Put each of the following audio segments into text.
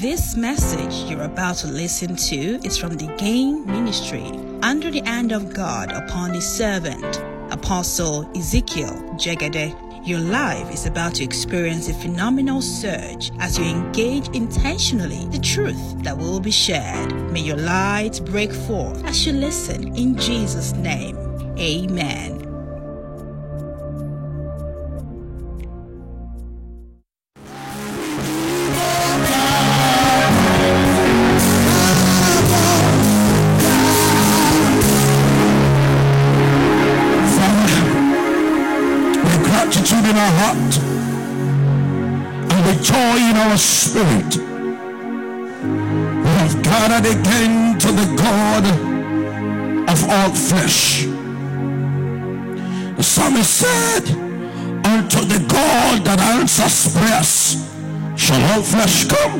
This message you're about to listen to is from the Gain Ministry, under the hand of God upon His servant, Apostle Ezekiel Jegede. Your life is about to experience a phenomenal surge as you engage intentionally the truth that will be shared. May your light break forth as you listen in Jesus' name. Amen. Gratitude in our heart and with joy in our spirit, we have gathered again to the God of all flesh. The psalmist said, unto the God that answers prayers shall all flesh come.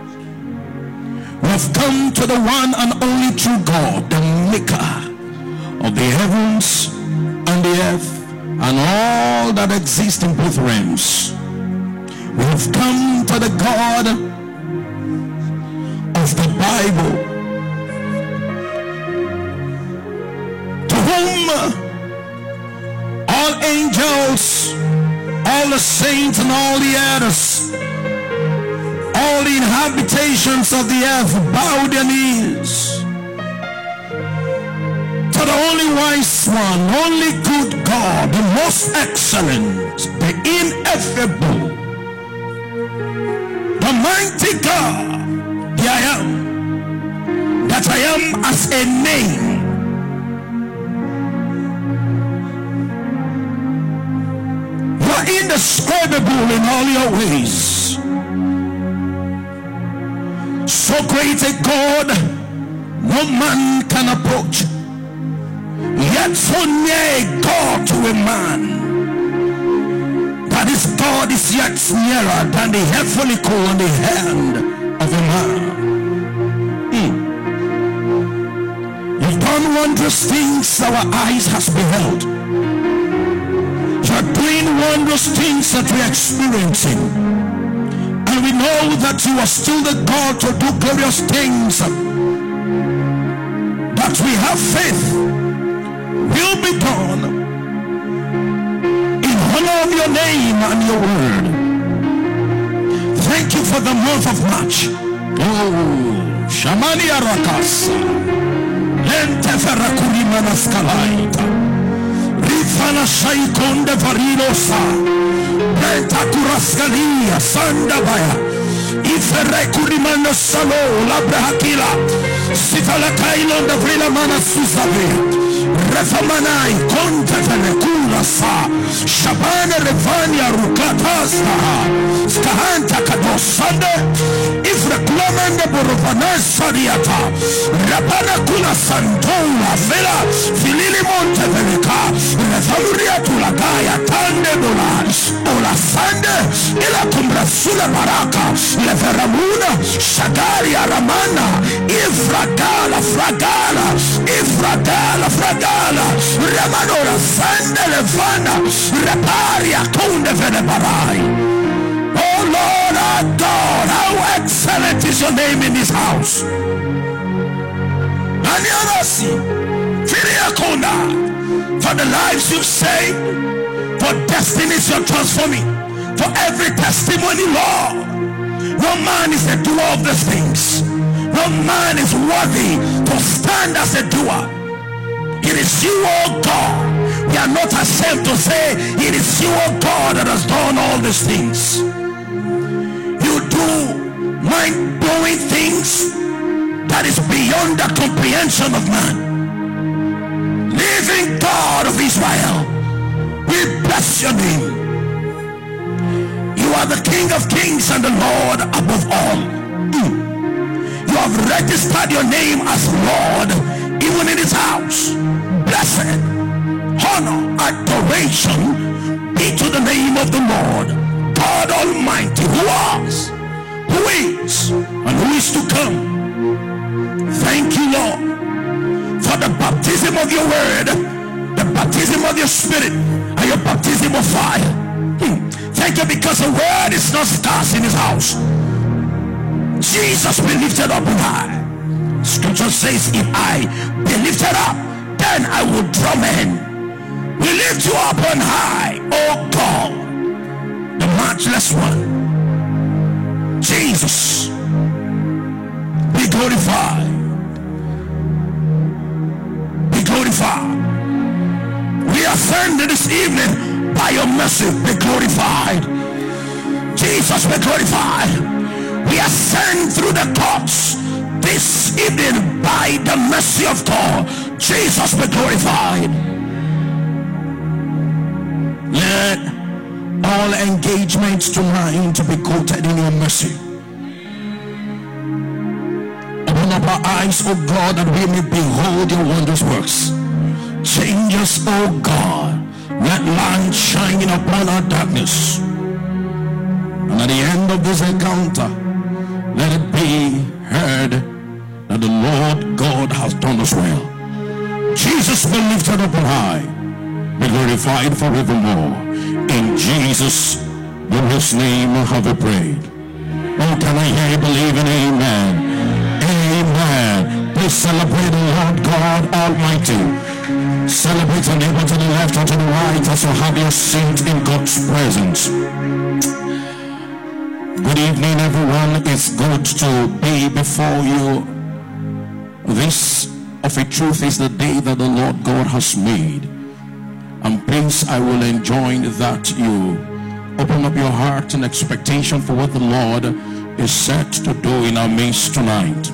We have come to the one and only true God, the maker of the heavens and the earth and all that exists in both realms. We have come to the God of the Bible, to whom all angels, all the saints and all the others, all the inhabitations of the earth bow their knees. To the only wise one, only good God, the most excellent, the ineffable, the mighty God, the I am, that I am as a name. You are indescribable in all your ways. So great a God, no man can approach. Yet so near God to a man, that his God is yet nearer than the hair follicle on the hand of a man. You've done wondrous things our eyes has beheld. You're doing wondrous things that we're experiencing, and we know that you are still the God to do glorious things, that we have faith will be done in honor of your name and your word. Thank you for the month of March. Oh, Shamani Arakasa, Lente Ferrakuri Manaskalaita, Rifana Shaikonde Varilosa, Lenta Kuraskalia, Sandabaya, Iferekuri Manasalo, Labrahakila, Sifala Kailon de Vrila Manasuzavia. Refamanai kontefene kula sa Shabane revania rukatasta Skahanta kadosande Ifre kulamende borofanesa diata Rapana kula santola Vela filili monteveneka Refamuria tulagaya tande dola Ola sande ila kumbrasula baraka Leveramuna shagari aramana Ifragala fragala Ifragala fragala Ramanora Sande Levana Raparia Kunde Venebarai. Oh Lord our God, how excellent is your name in this house. Anyamasi Firiakona, for the lives you've saved, for destinies you're transforming, for every testimony, Lord. No man is a doer of these things. No man is worthy to stand as a doer. It is you, oh God. We are not ashamed to say it is you, oh God, that has done all these things. You do mind-blowing things that is beyond the comprehension of man. Living God of Israel, we bless your name. You are the King of kings and the Lord above all. You have registered your name as Lord even in his house. Blessed, honor, adoration be to the name of the Lord God Almighty, who was, who is, and who is to come. Thank you, Lord, for the baptism of your word, the baptism of your spirit, and your baptism of fire. Thank you because the word is not scarce in his house. Jesus be lifted up high. Scripture says, if I be lifted up, then I will draw men. We lift you up on high, oh God, the matchless one. Jesus, be glorified. Be glorified. We ascend this evening by your mercy. Be glorified. Jesus, be glorified. We ascend through the courts this evening by the mercy of God. Jesus, be glorified. Let all engagements tonight to be quoted in your mercy. Open up our eyes, O God, that we may behold your wondrous works. Change us, O God. Let light shine upon our darkness. And at the end of this encounter, let it be heard that the Lord God has done us well. Jesus be lifted up on high, be glorified forevermore. In Jesus' glorious name have we prayed. Oh, can I hear you believe in amen? Amen. Please celebrate the Lord God Almighty. Celebrate your neighbor to the left or to the right as you have your seat in God's presence. Good evening, everyone. It's good to be before you. This of a truth is the day that the Lord God has made, and please, I will enjoin that you open up your heart in expectation for what the Lord is set to do in our midst tonight.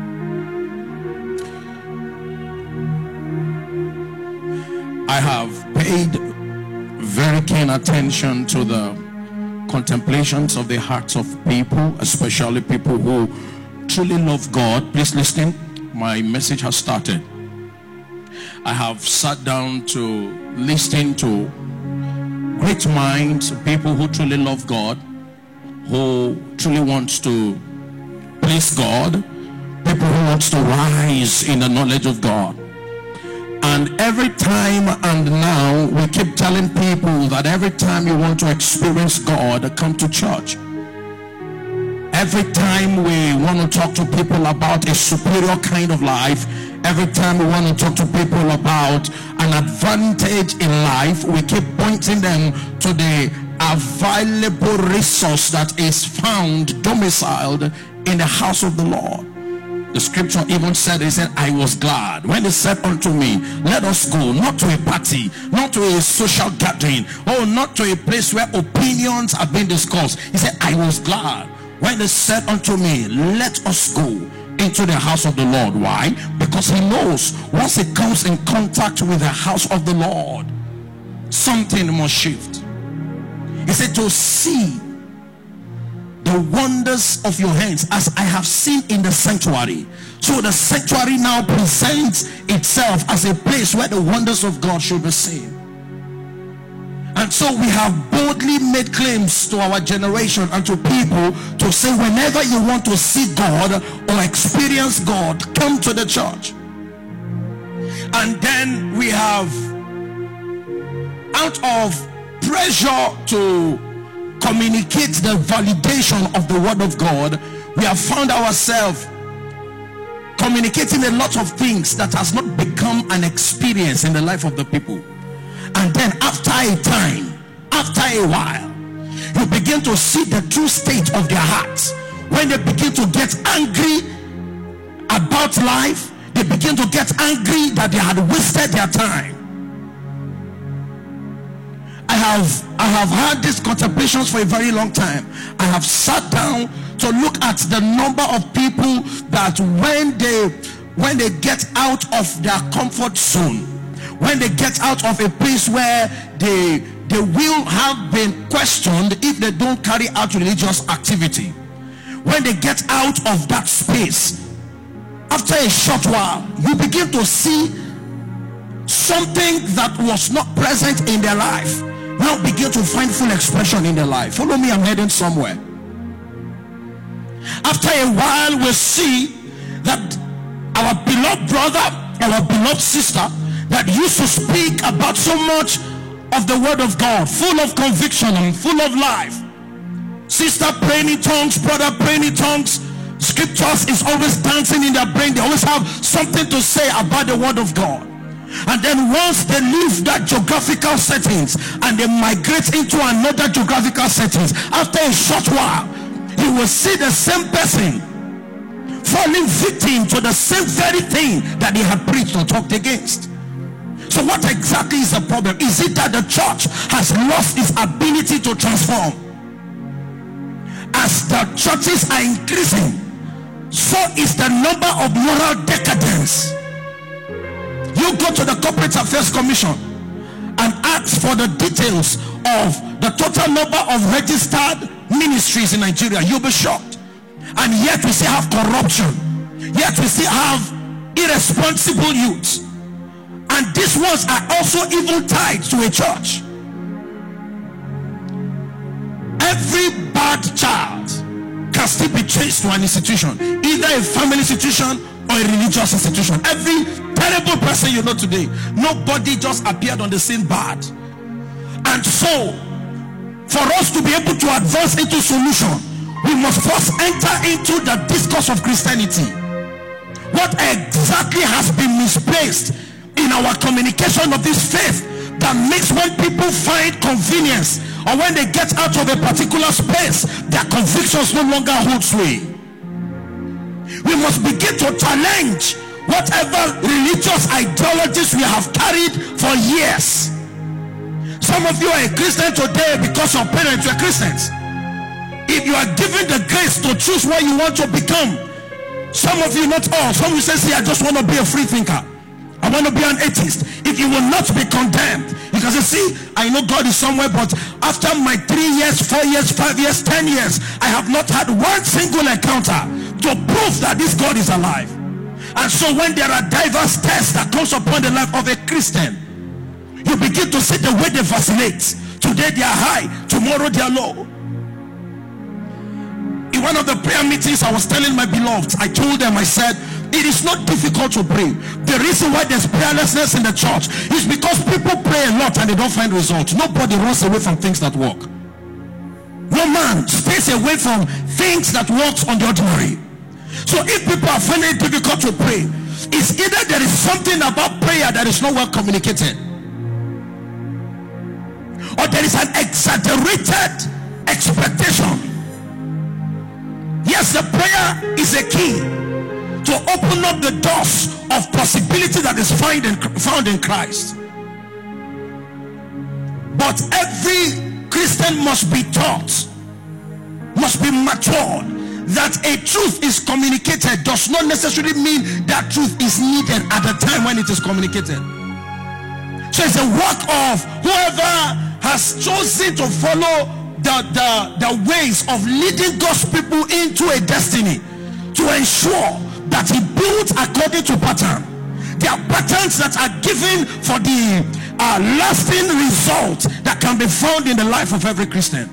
I have paid very keen attention to the contemplations of the hearts of people, especially people who truly love God. Please listen, my message has started. I have sat down to listen to great minds, people who truly love God, who truly wants to please God, people who wants to rise in the knowledge of God. And every time and now we keep telling people that every time you want to experience God, come to church. Every time we want to talk to people about a superior kind of life, every time we want to talk to people about an advantage in life, we keep pointing them to the available resource that is found domiciled in the house of the Lord. The scripture even said, he said, I was glad when they said unto me, let us go, not to a party, not to a social gathering, or not to a place where opinions have been discussed. He said, I was glad when they said unto me, let us go into the house of the Lord. Why? Because he knows once he comes in contact with the house of the Lord, something must shift. He said, to see the wonders of your hands as I have seen in the sanctuary. So the sanctuary now presents itself as a place where the wonders of God should be seen. And so we have boldly made claims to our generation and to people to say, whenever you want to see God or experience God, come to the church. And then we have, out of pressure to communicate the validation of the word of God, we have found ourselves communicating a lot of things that has not become an experience in the life of the people. And then after a time, after a while, you begin to see the true state of their hearts. When they begin to get angry about life, they begin to get angry that they had wasted their time. I have had these contemplations for a very long time. I have sat down to look at the number of people that when they get out of their comfort zone, when they get out of a place where they will have been questioned if they don't carry out religious activity, when they get out of that space, after a short while, you begin to see something that was not present in their life now begin to find full expression in their life. Follow me, I'm heading somewhere. After a while, we see that our beloved brother, our beloved sister that used to speak about so much of the word of God, full of conviction and full of life, sister praying in tongues, brother praying in tongues, scriptures is always dancing in their brain. They always have something to say about the word of God. And then once they leave that geographical settings and they migrate into another geographical settings, after a short while you will see the same person falling victim to the same very thing that he had preached or talked against. So what exactly is the problem? Is it that the church has lost its ability to transform? As the churches are increasing, so is the number of moral decadence. You go to the Corporate Affairs Commission and ask for the details of the total number of registered ministries in Nigeria. You'll be shocked. And yet we still have corruption, yet we still have irresponsible youths, and these ones are also even tied to a church. Every bad child can still be traced to an institution, either a family institution or a religious institution. Every terrible person you know today, nobody just appeared on the scene bad. And so for us to be able to advance into solution, we must first enter into the discourse of Christianity. What exactly has been misplaced in our communication of this faith that makes, when people find convenience or when they get out of a particular space, their convictions no longer hold sway? We must begin to challenge whatever religious ideologies we have carried for years. Some of you are a Christian today because your parents were Christians. If you are given the grace to choose what you want to become, some of you, not all, some of you say, see, I just want to be a free thinker, I want to be an atheist. If you will not be condemned, you can say, see, I know God is somewhere, but after my 3 years, 4 years, 5 years, 10 years, I have not had one single encounter to prove that this God is alive. And so when there are diverse tests that comes upon the life of a Christian, you begin to see the way they vacillate. Today they are high, tomorrow they are low. In one of the prayer meetings, I was telling my beloveds, I told them, I said, it is not difficult to pray. The reason why there's prayerlessness in the church is because people pray a lot and they don't find results. Nobody runs away from things that work. No man stays away from things that works on the ordinary. So if people are finding it difficult to pray, it's either there is something about prayer that is not well communicated, or there is an exaggerated expectation. Yes, the prayer is a key to open up the doors of possibility that is found in Christ. But every Christian must be taught, must be matured, that a truth is communicated does not necessarily mean that truth is needed at the time when it is communicated. So it's a work of whoever has chosen to follow the ways of leading God's people into a destiny, to ensure that he builds according to pattern. There are patterns that are given for the lasting result that can be found in the life of every Christian.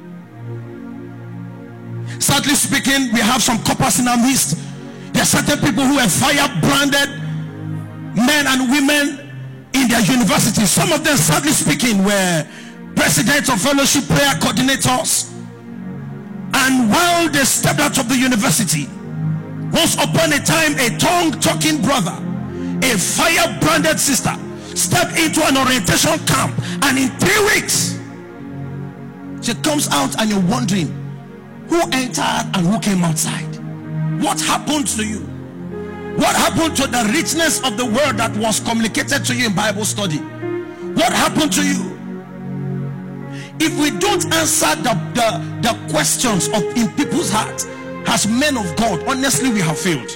Sadly speaking, we have some coppers in our midst. There are certain people who are fire-branded men and women in their universities. Some of them, sadly speaking, were presidents of fellowship, prayer coordinators, and while they stepped out of the university, once upon a time, a tongue-talking brother, a fire-branded sister, stepped into an orientation camp, and in 3 weeks she comes out and you're wondering who entered and who came outside. What happened to you? What happened to the richness of the word that was communicated to you in Bible study? What happened to you? If we don't answer the questions in people's hearts as men of God, honestly, we have failed.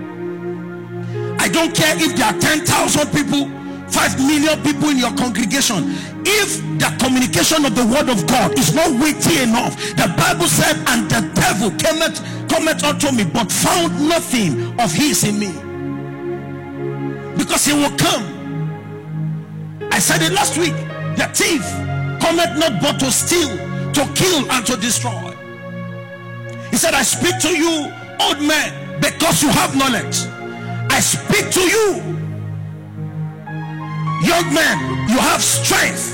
I don't care if there are 10,000 people, 5 million people in your congregation. If the communication of the word of God is not weighty enough, the Bible said, and the devil cometh unto me, but found nothing of his in me. Because he will come. I said it last week. The thief cometh not but to steal, to kill, and to destroy. He said, I speak to you, old men, because you have knowledge. I speak to you, young men, you have strength,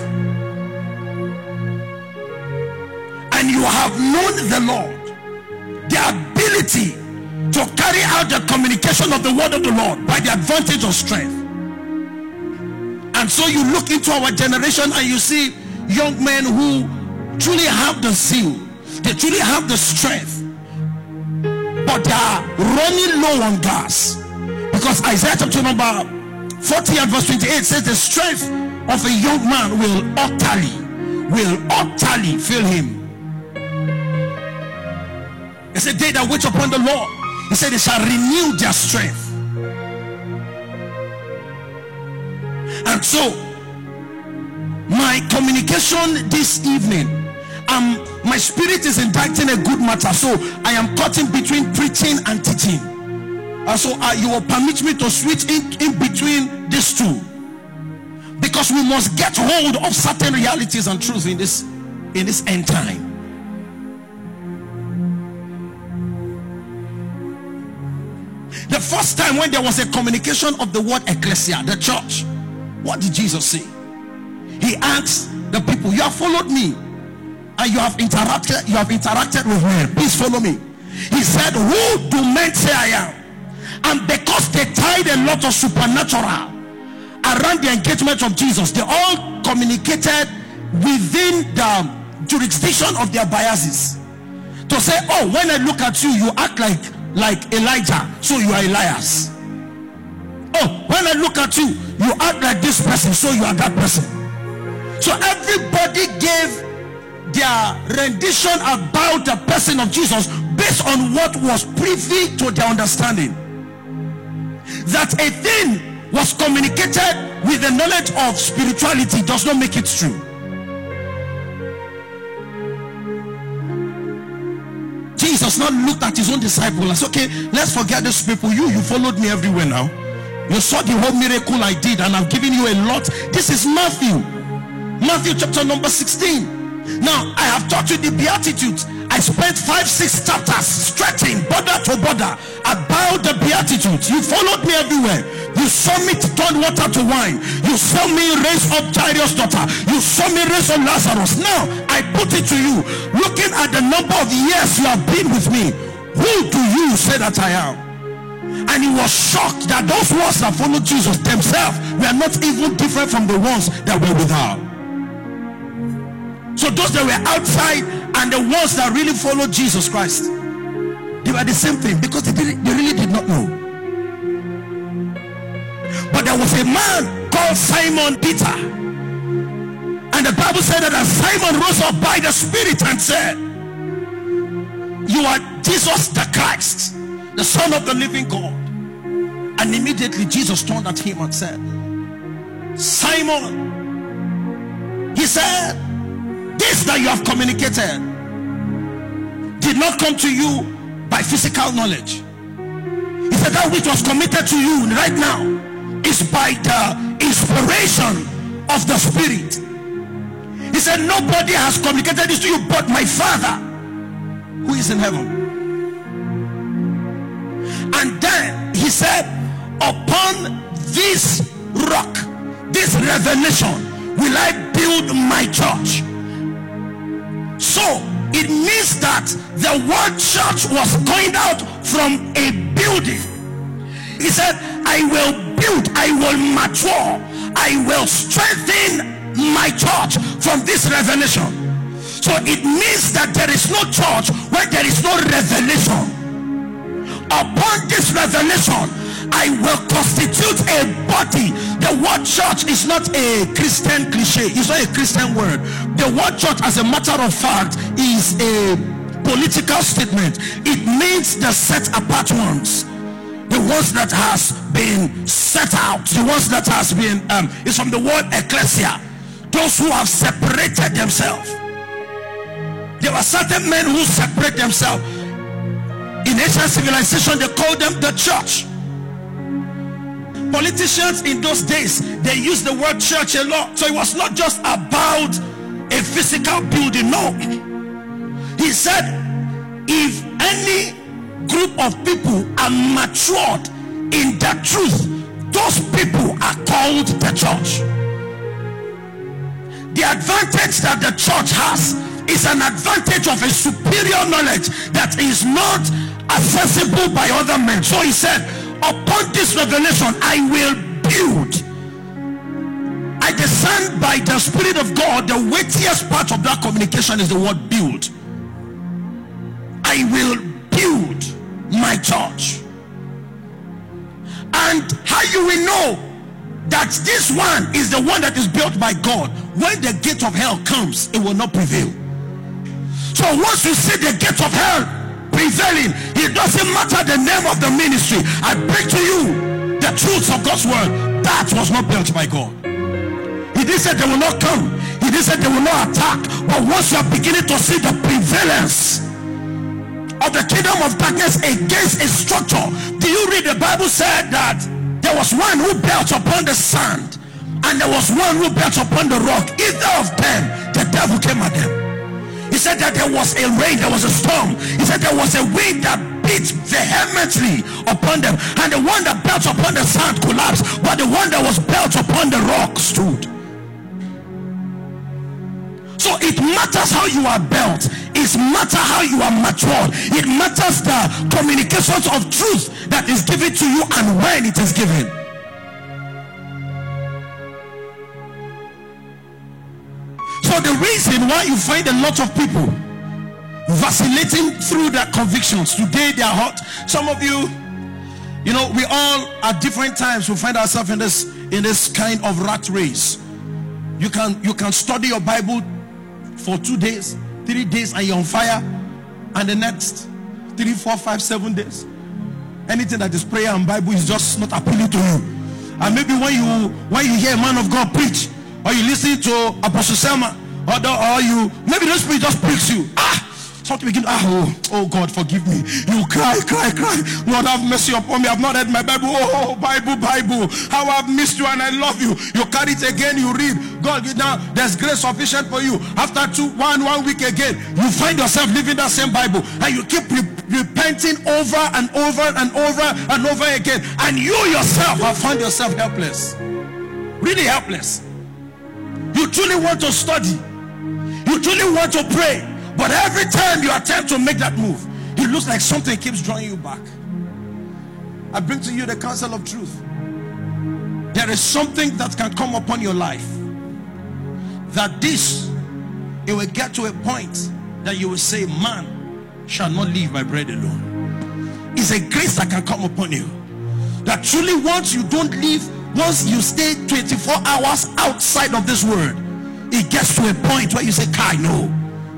and you have known the Lord. The ability to carry out the communication of the word of the Lord by the advantage of strength. And so you look into our generation and you see young men who truly have the zeal, they truly have the strength, but they are running low on gas, because Isaiah chapter number 40 and verse 28 says the strength of a young man will utterly fail him. It's a day that wait upon the Lord. He said they shall renew their strength. And so my communication this evening, my spirit is inditing a good matter, so I am caught in between preaching and teaching. So you will permit me to switch in between these two, because we must get hold of certain realities and truths in this end time. The first time when there was a communication of the word ecclesia, the church, what did Jesus say? He asked the people, you have followed me and you have interacted with me, please follow me. He said, who do men say I am? And because they tied a lot of supernatural around the engagement of Jesus, they all communicated within the jurisdiction of their biases to say, oh, when I look at you, you act like Elijah, so you are Elias. Oh, when I look at you, you act like this person, so you are that person. So everybody gave their rendition about the person of Jesus based on what was privy to their understanding. That a thing was communicated with the knowledge of spirituality does not make it true. Jesus not looked at his own disciples and said, okay, let's forget these people. You followed me everywhere now. You saw the whole miracle I did, and I've given you a lot. This is Matthew chapter number 16. Now I have taught you the Beatitudes. I spent 5-6 chapters stretching border to border about the Beatitudes. You followed me everywhere. You saw me turn water to wine. You saw me raise up Jairus' daughter. You saw me raise up Lazarus. Now I put it to you, looking at the number of years you have been with me, who do you say that I am? And he was shocked that those ones that followed Jesus themselves were not even different from the ones that were without. So those that were outside and the ones that really followed Jesus Christ, they were the same thing, because they really did not know. But there was a man called Simon Peter, and the Bible said that as Simon rose up by the Spirit and said, you are Jesus the Christ, the Son of the living God. And immediately Jesus turned at him and said, Simon, he said, this that you have communicated did not come to you by physical knowledge. He said that which was committed to you right now is by the inspiration of the Spirit. He said nobody has communicated this to you but my Father who is in heaven. And then he said, upon this rock, this revelation, will I build my church. So it means that the word church was going out from a building. He said, I will build, I will mature, I will strengthen my church from this revelation. So it means that there is no church where there is no revelation. Upon this revelation, I will constitute a body. The word church is not a Christian cliche. It's not a Christian word. The word church, as a matter of fact, is a political statement. It means the set apart ones, the ones that has been set out, the ones that has been it's from the word ecclesia, those who have separated themselves. There were certain men who separate themselves. In ancient civilization, they called them the church. Politicians in those days, they used the word church a lot. So it was not just about a physical building. No, he said, if any group of people are matured in the truth, those people are called the church. The advantage that the church has is an advantage of a superior knowledge that is not accessible by other men. So he said, upon this revelation I will build. I discern by the Spirit of God, the weightiest part of that communication is the word build. I will build my church. And how you will know that this one is the one that is built by God? When the gate of hell comes, it will not prevail. So once you see the gate of hell prevailing, it doesn't matter the name of the ministry. I bring to you the truths of God's word. That was not built by God. He didn't say they will not come. He didn't say they will not attack. But once you are beginning to see the prevalence of the kingdom of darkness against a structure, do you read the Bible said that there was one who built upon the sand and there was one who built upon the rock? Either of them, the devil came at them. He said that there was a rain, there was a storm. He said there was a wind that beat vehemently upon them, and the one that built upon the sand collapsed, but the one that was built upon the rock stood. So it matters how you are built. It matters how you are matured. It matters the communications of truth that is given to you and when it is given. So the reason why you find a lot of people vacillating through their convictions, today they are hot. Some of you, you know, we all at different times will find ourselves in this kind of rat race. You can study your Bible for 2 days, 3 days, and you're on fire, and the next 3, 4, 5, 7 days, anything that is prayer and Bible is just not appealing to you. And maybe when you hear a man of God preach, or you listen to Apostle Selma, or you maybe the Spirit just pricks you. Something begin. Oh God, forgive me. You cry. Lord, have mercy upon me. I've not read my Bible. Oh, Bible, how I've missed you and I love you. You carry it again, you read. God, now there's grace sufficient for you. After one week again, you find yourself living that same Bible, and you keep repenting over and over and over and over again, and you yourself have found yourself helpless, really helpless. You truly want to study, you truly want to pray, but every time you attempt to make that move, it looks like something keeps drawing you back. I bring to you the counsel of truth. There is something that can come upon your life, that it will get to a point that you will say, man shall not live by bread alone. It's a grace that can come upon you, that truly once you don't live, once you stay 24 hours outside of this world, it gets to a point where you say, Kai, no.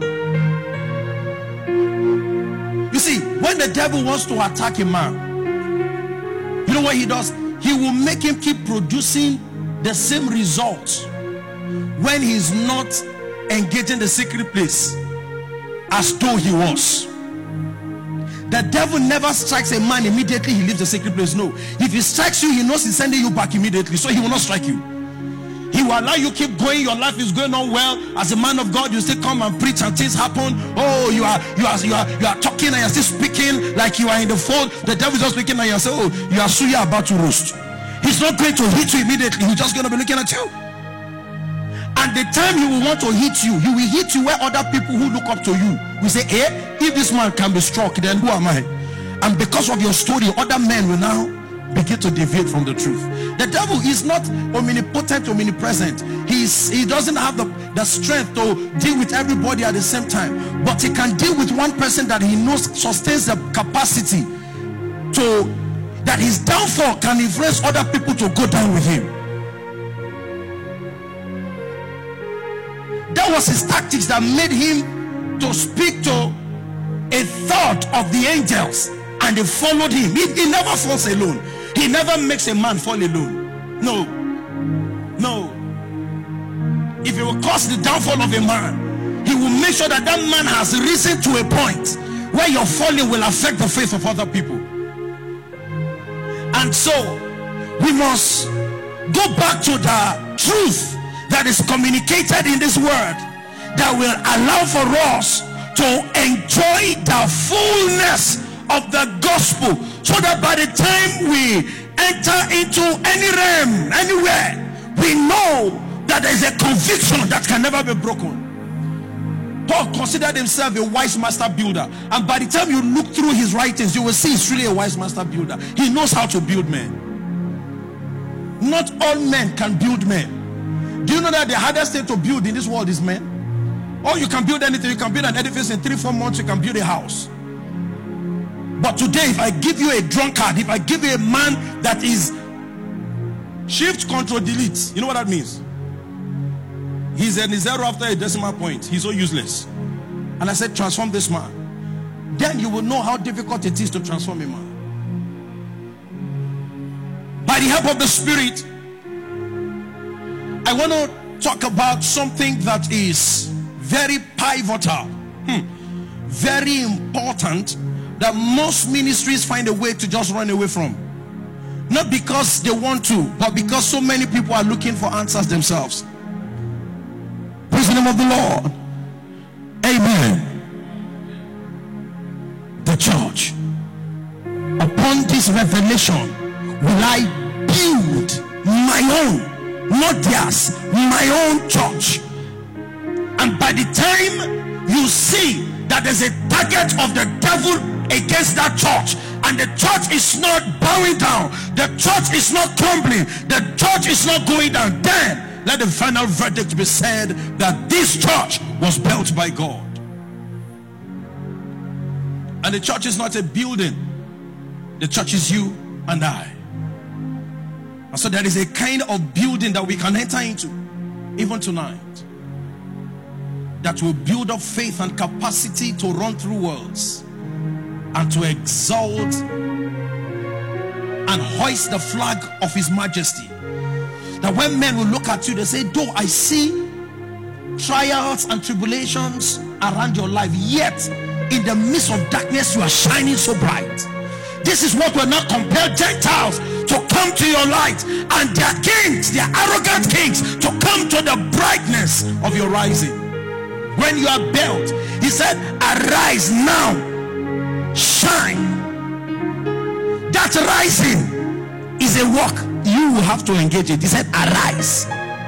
You see, when the devil wants to attack a man, you know what he does? He will make him keep producing the same results when he's not engaging the secret place as though he was. The devil never strikes a man immediately he leaves the secret place. No. If he strikes you, he knows he's sending you back immediately, so he will not strike you. He will allow you keep going. Your life is going on well. As a man of God, you still come and preach and things happen. Oh, you are talking and you're still speaking like you are in the fold. The devil is just looking at you and say, oh, you are suya about to roast. He's not going to hit you immediately. He's just going to be looking at you. And the time he will want to hit you, he will hit you where other people who look up to you will say, if this man can be struck, then who am I? And because of your story, other men will now begin to deviate from the truth. The devil is not omnipotent, omnipresent. He doesn't have the strength to deal with everybody at the same time, but he can deal with one person that he knows sustains the capacity to, that his downfall can influence other people to go down with him. That was his tactics that made him to speak to a third of the angels, and they followed him. He never falls alone. He never makes a man fall alone. No. If he will cause the downfall of a man, he will make sure that that man has risen to a point where your falling will affect the faith of other people. And so we must go back to the truth that is communicated in this word, that will allow for us to enjoy the fullness of the gospel, so that by the time we enter into any realm, anywhere, we know that there is a conviction that can never be broken. Paul considered himself a wise master builder, and by the time you look through his writings, you will see he's really a wise master builder. He knows how to build men. Not all men can build men. Do you know that the hardest thing to build in this world is men? Or you can build anything. You can build an edifice in 3-4 months. You can build a house. But today, if I give you a drunkard, if I give you a man that is shift, control, delete, you know what that means? He's a zero after a decimal point. He's so useless. And I said, transform this man. Then you will know how difficult it is to transform a man. By the help of the Spirit, I want to talk about something that is very pivotal, very important, that most ministries find a way to just run away from. Not because they want to, but because so many people are looking for answers themselves. Praise the name of the Lord. Amen. The church, upon this revelation, will I build my own, not theirs, my own church. And by the time you see that there's a target of the devil against that church, and the church is not bowing down, the church is not crumbling, the church is not going down, then let the final verdict be said that this church was built by God. And the church is not a building. The church is you and I. And so there is a kind of building that we can enter into even tonight, that will build up faith and capacity to run through worlds and to exalt and hoist the flag of His majesty. That when men will look at you, they say, though I see trials and tribulations around your life, yet in the midst of darkness you are shining so bright. This is what will not compel Gentiles to come to your light, and their kings, their arrogant kings, to come to the brightness of your rising. When you are built, He said, arise now, shine. That rising is a walk you will have to engage it. He said, arise.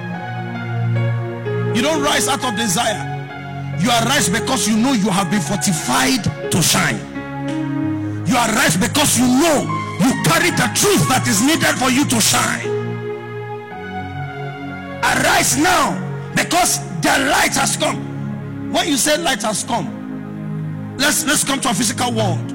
You don't rise out of desire. You arise because you know you have been fortified to shine. You arise because you know you carry the truth that is needed for you to shine. Arise now because the light has come. When you say light has come, let's come to a physical world.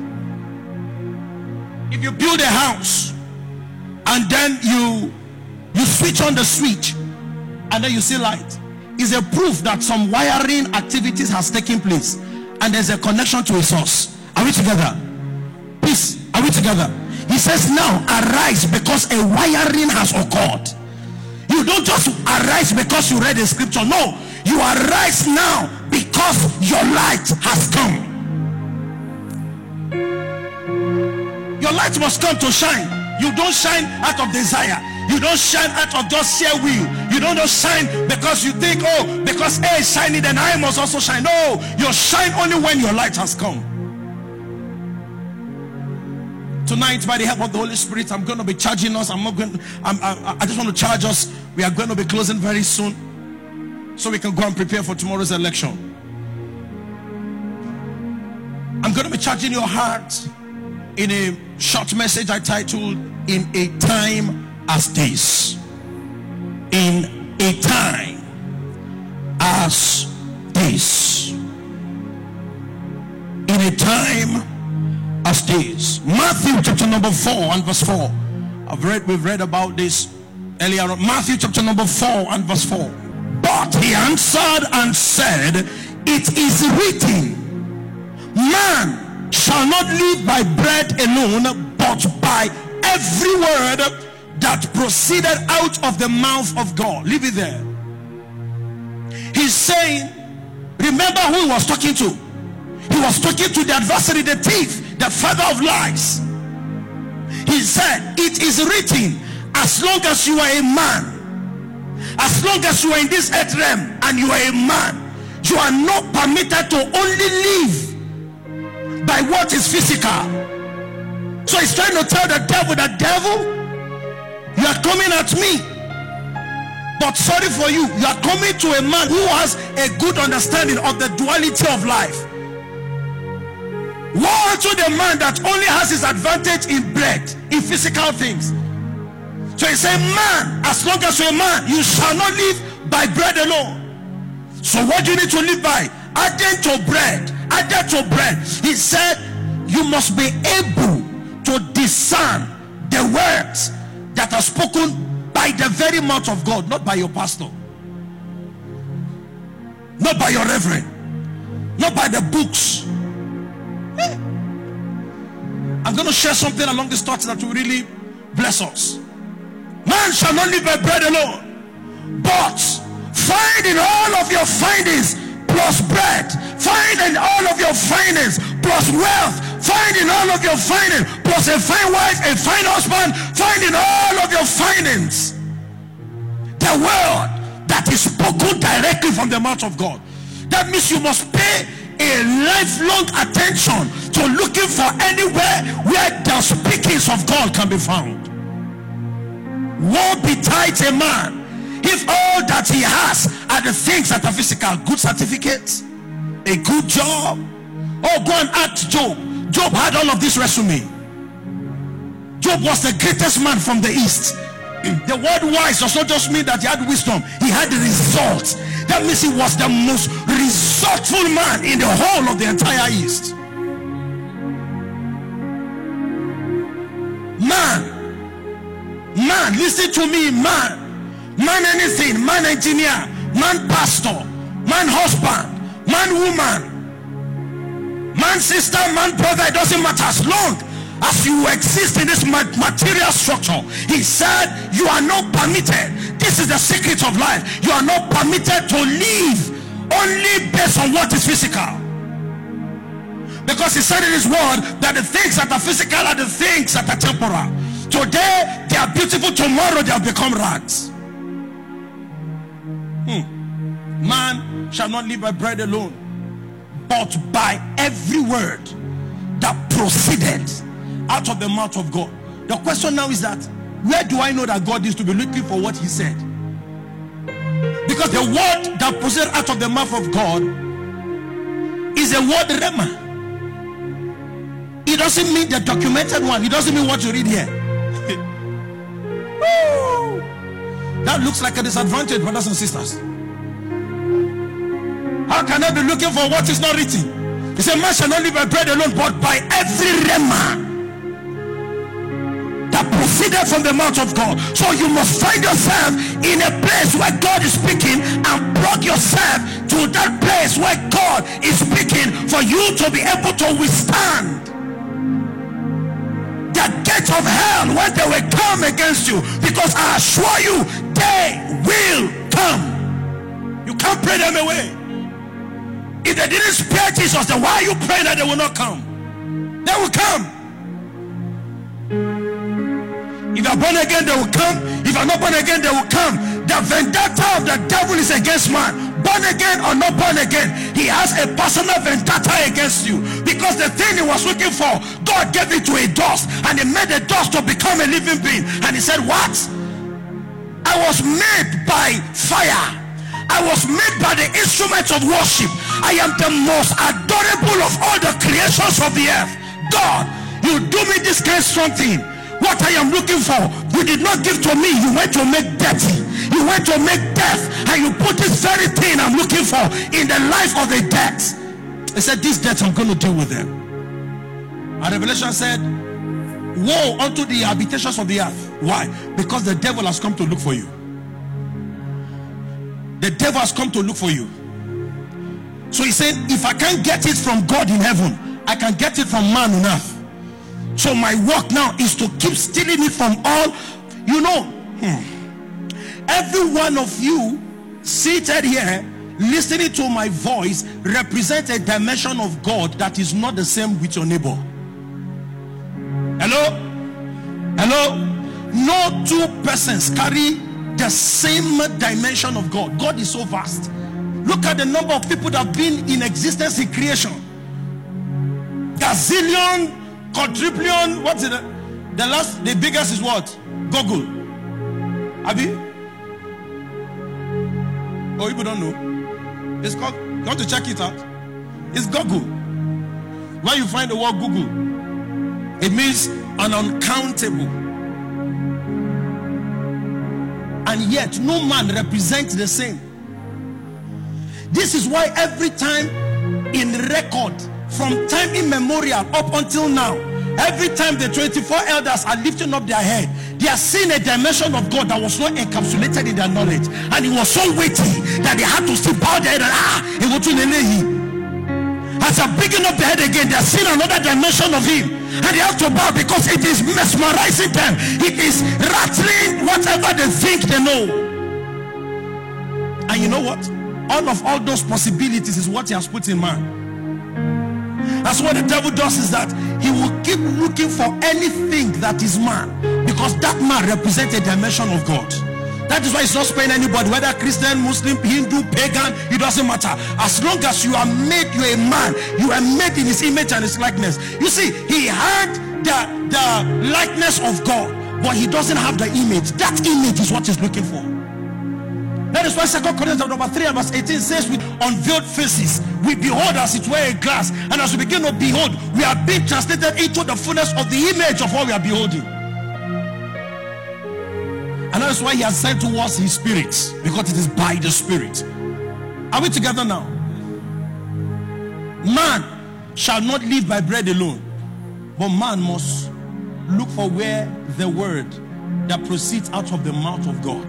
If you build a house and then you switch on the switch and then you see light, is a proof that some wiring activities has taken place and there's a connection to a source. Are we together? Please, are we together? He says now, arise because a wiring has occurred. You don't just arise because you read a scripture. No, you arise now because your light has come. Your light must come to shine. You don't shine out of desire. You don't shine out of just sheer will. You don't just shine because you think, oh, because A is shining, then I must also shine. No, you shine only when your light has come. Tonight, by the help of the Holy Spirit, I'm going to be charging us. I just want to charge us. We are going to be closing very soon, so we can go and prepare for tomorrow's election. I'm going to be charging your heart in a short message I titled, In a Time as This. In a time as this. In a time as this. Matthew chapter number 4 and verse 4. We've read about this earlier on. Matthew chapter number 4 and verse 4. But he answered and said, it is written, man shall not live by bread alone, but by every word that proceeded out of the mouth of God. Leave it there. He's saying, remember who he was talking to. He was talking to the adversary, the thief, the father of lies. He said, it is written, as long as you are a man, as long as you are in this earth realm and you are a man, you are not permitted to only live by what is physical. So he's trying to tell the devil, you are coming at me But sorry for you, you are coming to a man who has a good understanding of the duality of life. Woe unto the man that only has his advantage in bread, in physical things. So he said, man, as long as you're a man, you shall not live by bread alone. So what do you need to live by? Added to bread. Added to bread. He said, you must be able to discern the words that are spoken by the very mouth of God, not by your pastor, not by your reverend, not by the books. I'm going to share something along these thoughts that will really bless us. Man shall not live by bread alone, but find in all of your findings plus bread, find in all of your findings plus wealth, find in all of your findings plus a fine wife, a fine husband, find in all of your findings the word that is spoken directly from the mouth of God. That means you must pay a lifelong attention to looking for anywhere where the speakings of God can be found. Woe betide a man if all that he has are the things that are physical. Good certificates, a good job. Oh, go and ask Job. Job had all of this resume. Job was the greatest man from the east. The word wise does not just mean that he had wisdom, he had the results. That means he was the most resourceful man in the whole of the entire east. Man, listen to me, man anything, man engineer, man pastor, man husband, man woman, man sister, man brother, it doesn't matter. As long as you exist in this material structure, he said you are not permitted. This is the secret of life. You are not permitted to live only based on what is physical, because he said in his word that the things that are physical are the things that are temporal. Today they are beautiful, tomorrow they have become rags. Man shall not live by bread alone, but by every word that proceeded out of the mouth of God. The question now is that, where do I know that God is to be looking for what he said? Because the word that proceeded out of the mouth of God is a word rema. It doesn't mean the documented one. It doesn't mean what you read here. That looks like a disadvantage, brothers and sisters. How can I be looking for what is not written? He said, man shall not live by bread alone, but by every rema that proceeded from the mouth of God. So you must find yourself in a place where God is speaking, and plug yourself to that place where God is speaking, for you to be able to withstand the gates of hell when they will come against you. Because I assure you, they will come. You can't pray them away. If they didn't spare Jesus, then why are you praying that they will not come? They will come. If you are born again, they will come. If you are not born again, they will come. The vendetta of the devil is against man. Born again or not born again, he has a personal vendetta against you. Because the thing he was looking for, God gave it to a dust, and he made the dust to become a living being. And he said, what? I was made by fire. I was made by the instruments of worship. I am the most adorable of all the creations of the earth. God, you do me this kind of something. What I am looking for, you did not give to me. You went to make dirty. You went to make death, and you put this very thing I'm looking for in the life of the dead. He said, this death I'm going to deal with them. And Revelation said, woe unto the habitations of the earth. Why? Because the devil has come to look for you. The devil has come to look for you. So he said, if I can't get it from God in heaven, I can get it from man on earth. So my work now is to keep stealing it from all. You know, every one of you seated here listening to my voice represents a dimension of God that is not the same with your neighbor. Hello? No two persons carry the same dimension of God. God is so vast. Look at the number of people that have been in existence in creation. Gazillion, quadrillion. What's it? The biggest is what? Google. Abi? Oh, you don't know? It's called, you want to check it out? It's Google. When you find the word Google, it means an uncountable. And yet no man represents the same. This is why every time in record, from time immemorial up until now, every time the 24 elders are lifting up their head, they are seeing a dimension of God that was not encapsulated in their knowledge, and it was so weighty that they had to still bow their head and as they're picking up the head again, they are seeing another dimension of him, and they have to bow because it is mesmerizing them. It is rattling whatever they think they know. And you know what? All those possibilities is what he has put in man. That's what the devil does, is that he will keep looking for anything that is man, because that man represents a dimension of God. That is why he's not sparing anybody, whether Christian, Muslim, Hindu, pagan, it doesn't matter. As long as you are made, you're a man, you are made in his image and his likeness. You see, he had the likeness of God, but he doesn't have the image. That image is what he's looking for. That is why 2 Corinthians chapter 3 and verse 18 says, with unveiled faces we behold as it were a glass, and as we begin to behold, we are being translated into the fullness of the image of what we are beholding. And that's why he has sent to us his spirit, because it is by the spirit. Are we together now? Man shall not live by bread alone, but man must look for where the word that proceeds out of the mouth of God.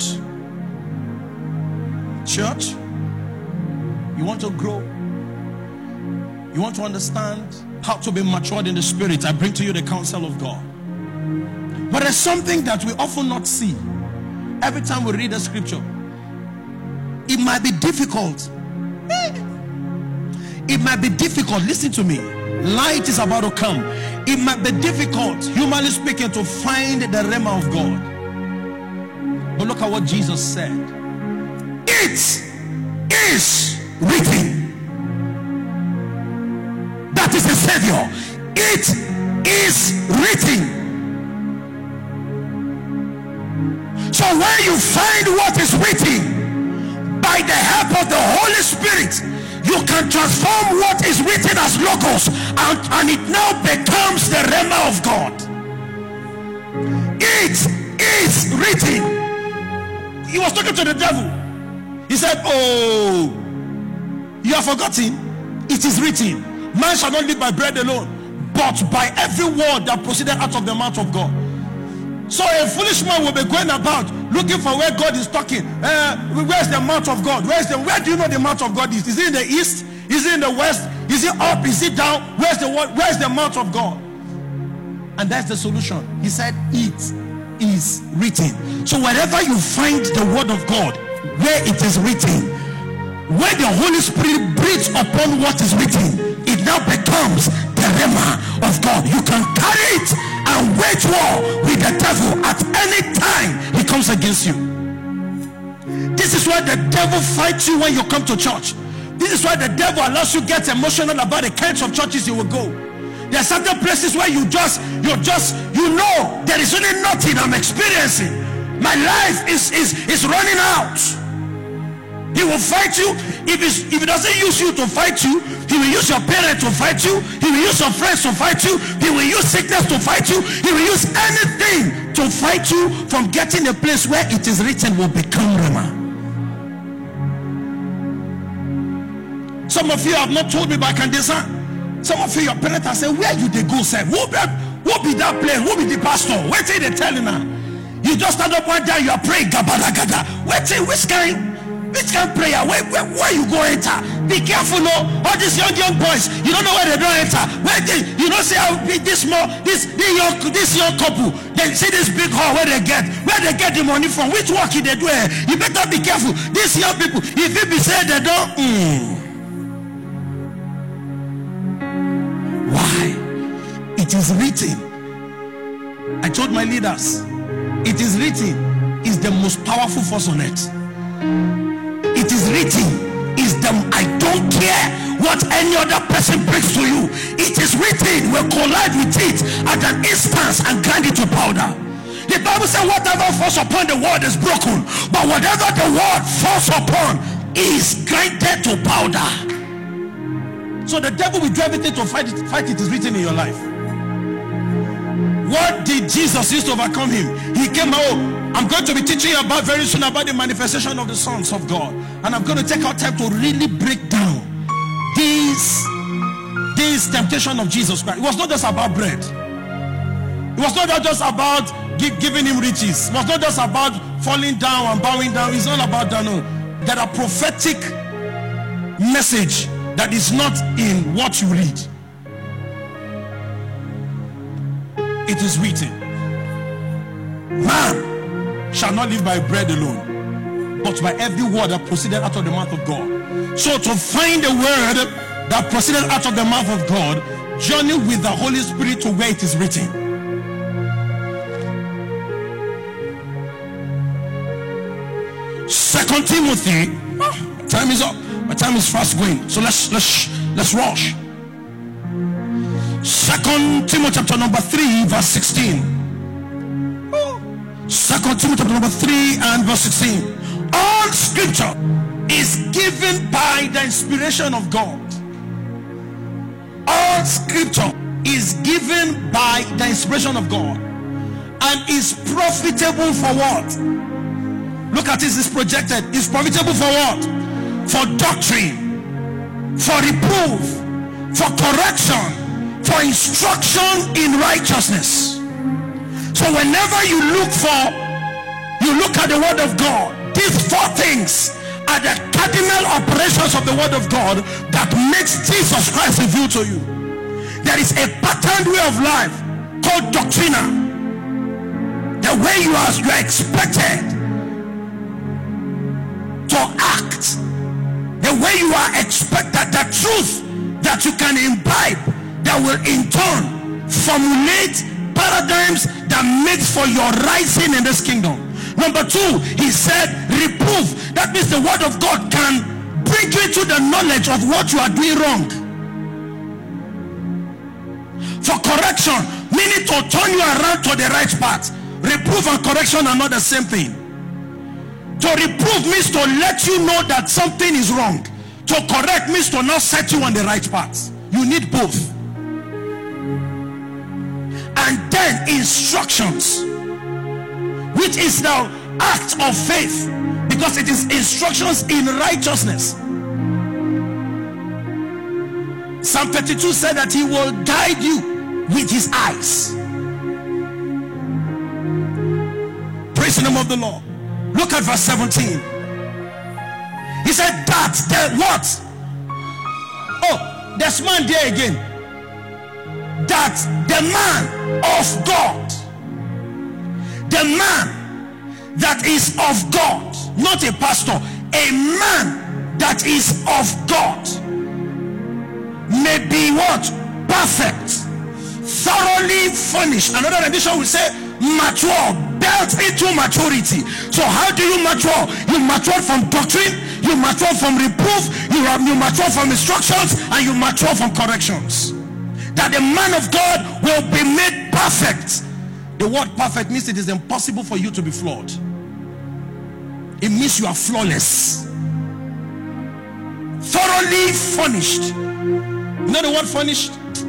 Church, you want to grow, you want to understand how to be matured in the spirit, I bring to you the counsel of God. But there's something that we often not see. Every time we read the scripture, it might be difficult. It might be difficult. Listen to me. Light is about to come. It might be difficult, humanly speaking, to find the rhema of God. But look at what Jesus said. It is written. That is the Savior. It is written. So when you find what is written, by the help of the Holy Spirit, you can transform what is written as logos, and it now becomes the rhema of God. It is written. He was talking to the devil. He said, oh, you have forgotten. It is written, man shall not live by bread alone, but by every word that proceeded out of the mouth of God. So a foolish man will be going about looking for where God is talking. Where's the mouth of God? Where do you know the mouth of God is? Is it in the east? Is it in the west? Is it up? Is it down? Where's the mouth of God? And that's the solution. He said, it is written. So wherever you find the word of God, where it is written, where the Holy Spirit breathes upon what is written, it now becomes the rhema of God. You can carry it and wage war with the devil at any time he comes against you. This is why the devil fights you when you come to church. This is why the devil allows you to get emotional about the kinds of churches you will go. There are certain places where you know there is really nothing I'm experiencing. My life is running out. He will fight you. If he doesn't use you to fight you, he will use your parents to fight you. He will use your friends to fight you. He will use sickness to fight you. He will use anything to fight you from getting a place where it is written will become rhema. Some of you have not told me, but I can discern. Some of you, your parents have said, where you they go, sir? Who be that place? Who be the pastor? Wait till they tell you now. You just stand up one day, you are praying, gabada. Wait till which kind prayer? Where you go enter? Be careful, no. All these young boys, you don't know where they don't enter. You don't see how this young couple, they see this big hall where they get the money from. Which work they do? You better be careful. These young people, if it be said they don't, why? It is written. I told my leaders, it is written is the most powerful force on earth. It is written is I don't care what any other person brings to you. It is written will collide with it at an instance and grind it to powder. The Bible says whatever falls upon the word is broken, but whatever the word falls upon is grinded to powder. So the devil will do everything to fight it is written in your life. What did Jesus use to overcome him? He came out. I'm going to be teaching you about very soon about the manifestation of the sons of God, and I'm going to take our time to really break down this temptation of Jesus Christ. It was not just about bread. It was not just about giving him riches. It was not just about falling down and bowing down. It's not about that. No. There are prophetic message that is not in what you read. It is written, man shall not live by bread alone, but by every word that proceeded out of the mouth of God. So to find a word that proceeded out of the mouth of God, journey with the Holy Spirit to where it is written. Second Timothy, time is up. My time is fast going, so let's rush. Second Timothy chapter number 3 verse 16. Second Timothy chapter number 3 and verse 16. All scripture is given by the inspiration of God. All scripture is given by the inspiration of God and is profitable for what? Look at this, it's projected. It's profitable for what? For doctrine, for reproof, for correction, for instruction in righteousness. So whenever you look at the word of God, these four things are the cardinal operations of the word of God that makes Jesus Christ revealed to you. There is a patterned way of life called doctrina. The way you are expected to act, the way you are expected, the truth that you can imbibe, that will in turn formulate paradigms that makes for your rising in this kingdom. Number two, he said reproof. That means the word of God can bring you into the knowledge of what you are doing wrong. For correction, meaning to turn you around to the right path. Reproof and correction are not the same thing. To reprove means to let you know that something is wrong. To correct means to now set you on the right path. You need both. And then instructions, which is now act of faith, because it is instructions in righteousness. Psalm 32 said that he will guide you with his eyes. Praise the name of the Lord. Look at verse 17. He said that the what? Oh, there's man there again. That the man of God, the man that is of God, not a pastor, a man that is of God, may be what? Perfect, thoroughly furnished. Another edition will say mature, built into maturity. So how do you mature? You mature from doctrine, you mature from reproof, you mature from instructions, and you mature from corrections. That the man of God will be made perfect. The word perfect means it is impossible for you to be flawed. It means you are flawless, thoroughly furnished. You know the word furnished?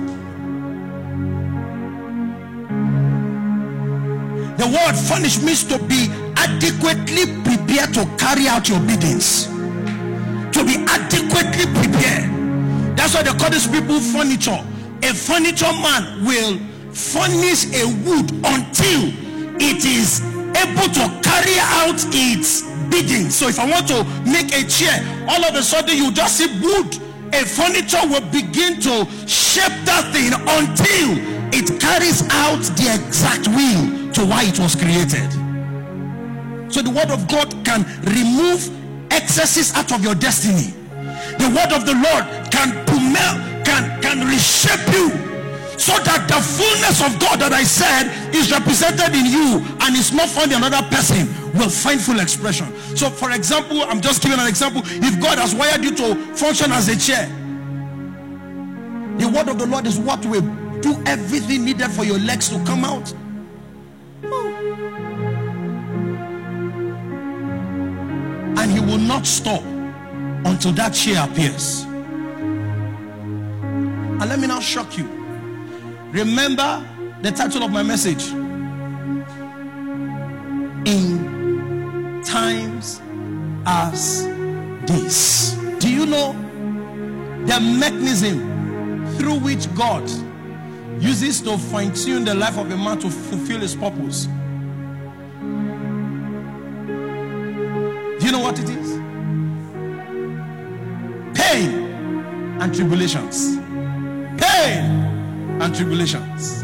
The word furnished means to be adequately prepared to carry out your biddings. To be adequately prepared. That's why they call these people furniture. A furniture man will furnish a wood until it is able to carry out its bidding. So if I want to make a chair, all of a sudden you just see wood. A furniture will begin to shape that thing until it carries out the exact will to why it was created. So the word of God can remove excesses out of your destiny. The word of the Lord can reshape you, so that the fullness of God that I said is represented in you and is not found in another person will find full expression. So for example, I'm just giving an example. If God has wired you to function as a chair, the word of the Lord is what will do everything needed for your legs to come out. And he will not stop until that chair appears. And let me now shock you. Remember the title of my message: In times as this. Do you know the mechanism through which God uses to fine-tune the life of a man to fulfill his purpose? Do you know what it is? Pain and tribulations. Pain and tribulations.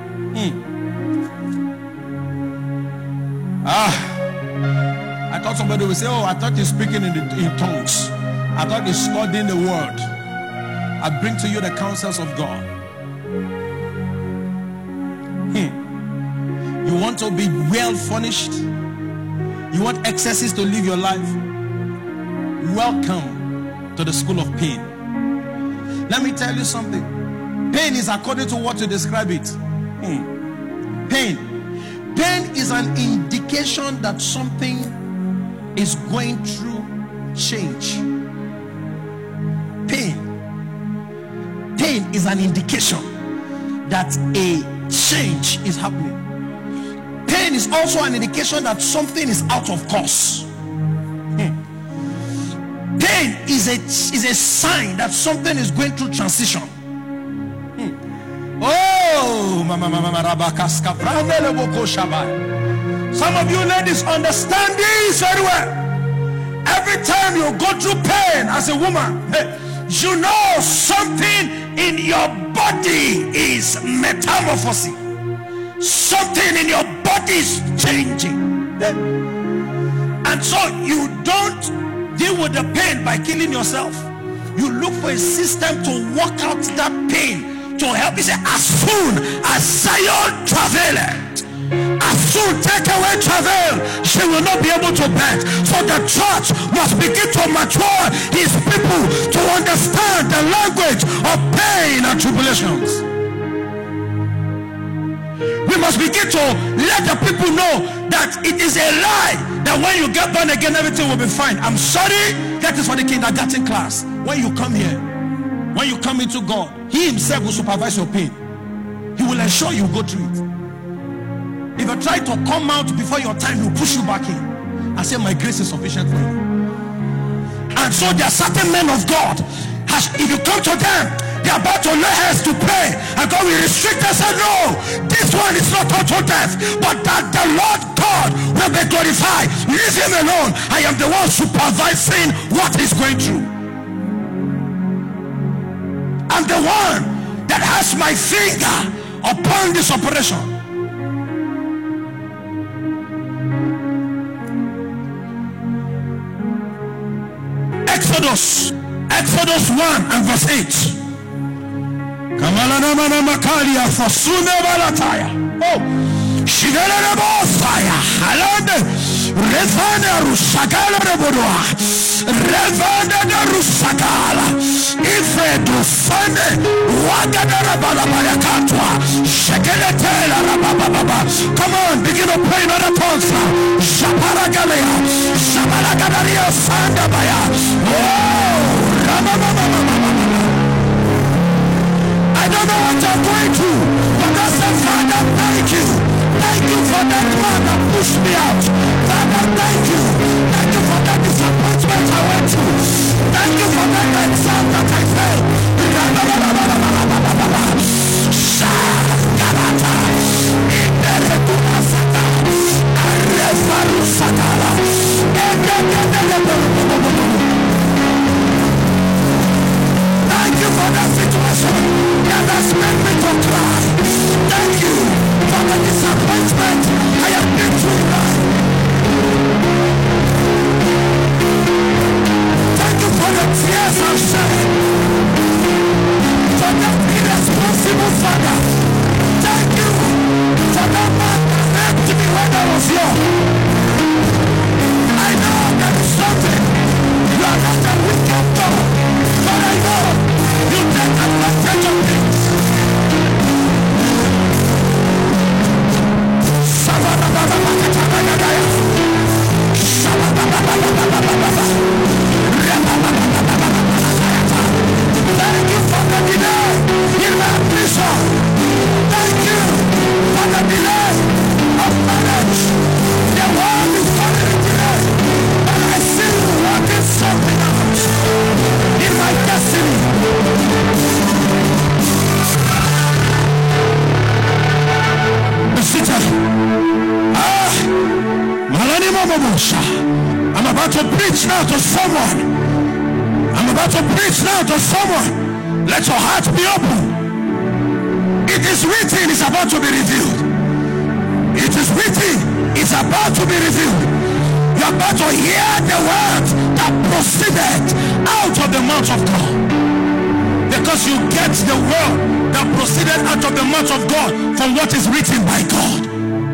I thought somebody would say, oh, I thought he's speaking in tongues. I thought he's studying the word. I bring to you the counsels of God. You want to be well furnished? You want excesses to live your life? Welcome to the school of pain. Let me tell you something. Pain is according to what you describe it. Pain is an indication that something is going through change. Pain is an indication that a change is happening. Pain is also an indication that something is out of course. Pain is a sign that something is going through transition. Some of you ladies understand this very well. Every time you go through pain as a woman, you know something in your body is metamorphosing. Something in your body is changing. And so you don't deal with the pain by killing yourself. You look for a system to work out that pain, to help. He said, as soon as Zion travaileth, as soon take away travail, she will not be able to bear. So the church must begin to mature his people to understand the language of pain and tribulations. We must begin to let the people know that it is a lie that when you get born again everything will be fine. I'm sorry, that is for the kindergarten class. When you come here, when you come into God, he himself will supervise your pain. He will ensure you go through it. If you try to come out before your time, he will push you back in and say, my grace is sufficient for you. And so there are certain men of God, if you come to them, they are about to lay hands to pray, and God will restrict and say, no, this one is not total death, but that the Lord God will be glorified. Leave him alone. I am the one supervising what he's going through. I'm the one that has my finger upon this operation. Exodus 1 and verse 8. Kamalanamana makalia fasune balataya. Oh, shigalana bosaya. Halande revana rusagala rebodoa. Revana rusagala. Ife dufane wagadara balabaya katwa. Shekeletela rabababa. Come on, begin to pray in other tongues now. Shaparagalia. Shaparagadaria sandabaya. Oh, I don't know what you're going through, but I said, Father, thank you. Thank you for that man that pushed me out. Father, thank you. Thank you for that disappointment I went through. Thank you for that exam that I failed. Thank you for that situation that has made me to cry. Thank you for the disappointment I have been through life. Thank you for the tears I've shed, for that irresponsible father. Thank you for that man that left me when I was young. I know there is something. You are not a wicked God, but I know you take advantage of things. Sabana about to preach now to someone. I'm about to preach now to someone. Let your heart be open. It is written, it's about to be revealed. It is written, it's about to be revealed. You're about to hear the word that proceeded out of the mouth of God. Because you get the word that proceeded out of the mouth of God from what is written by God.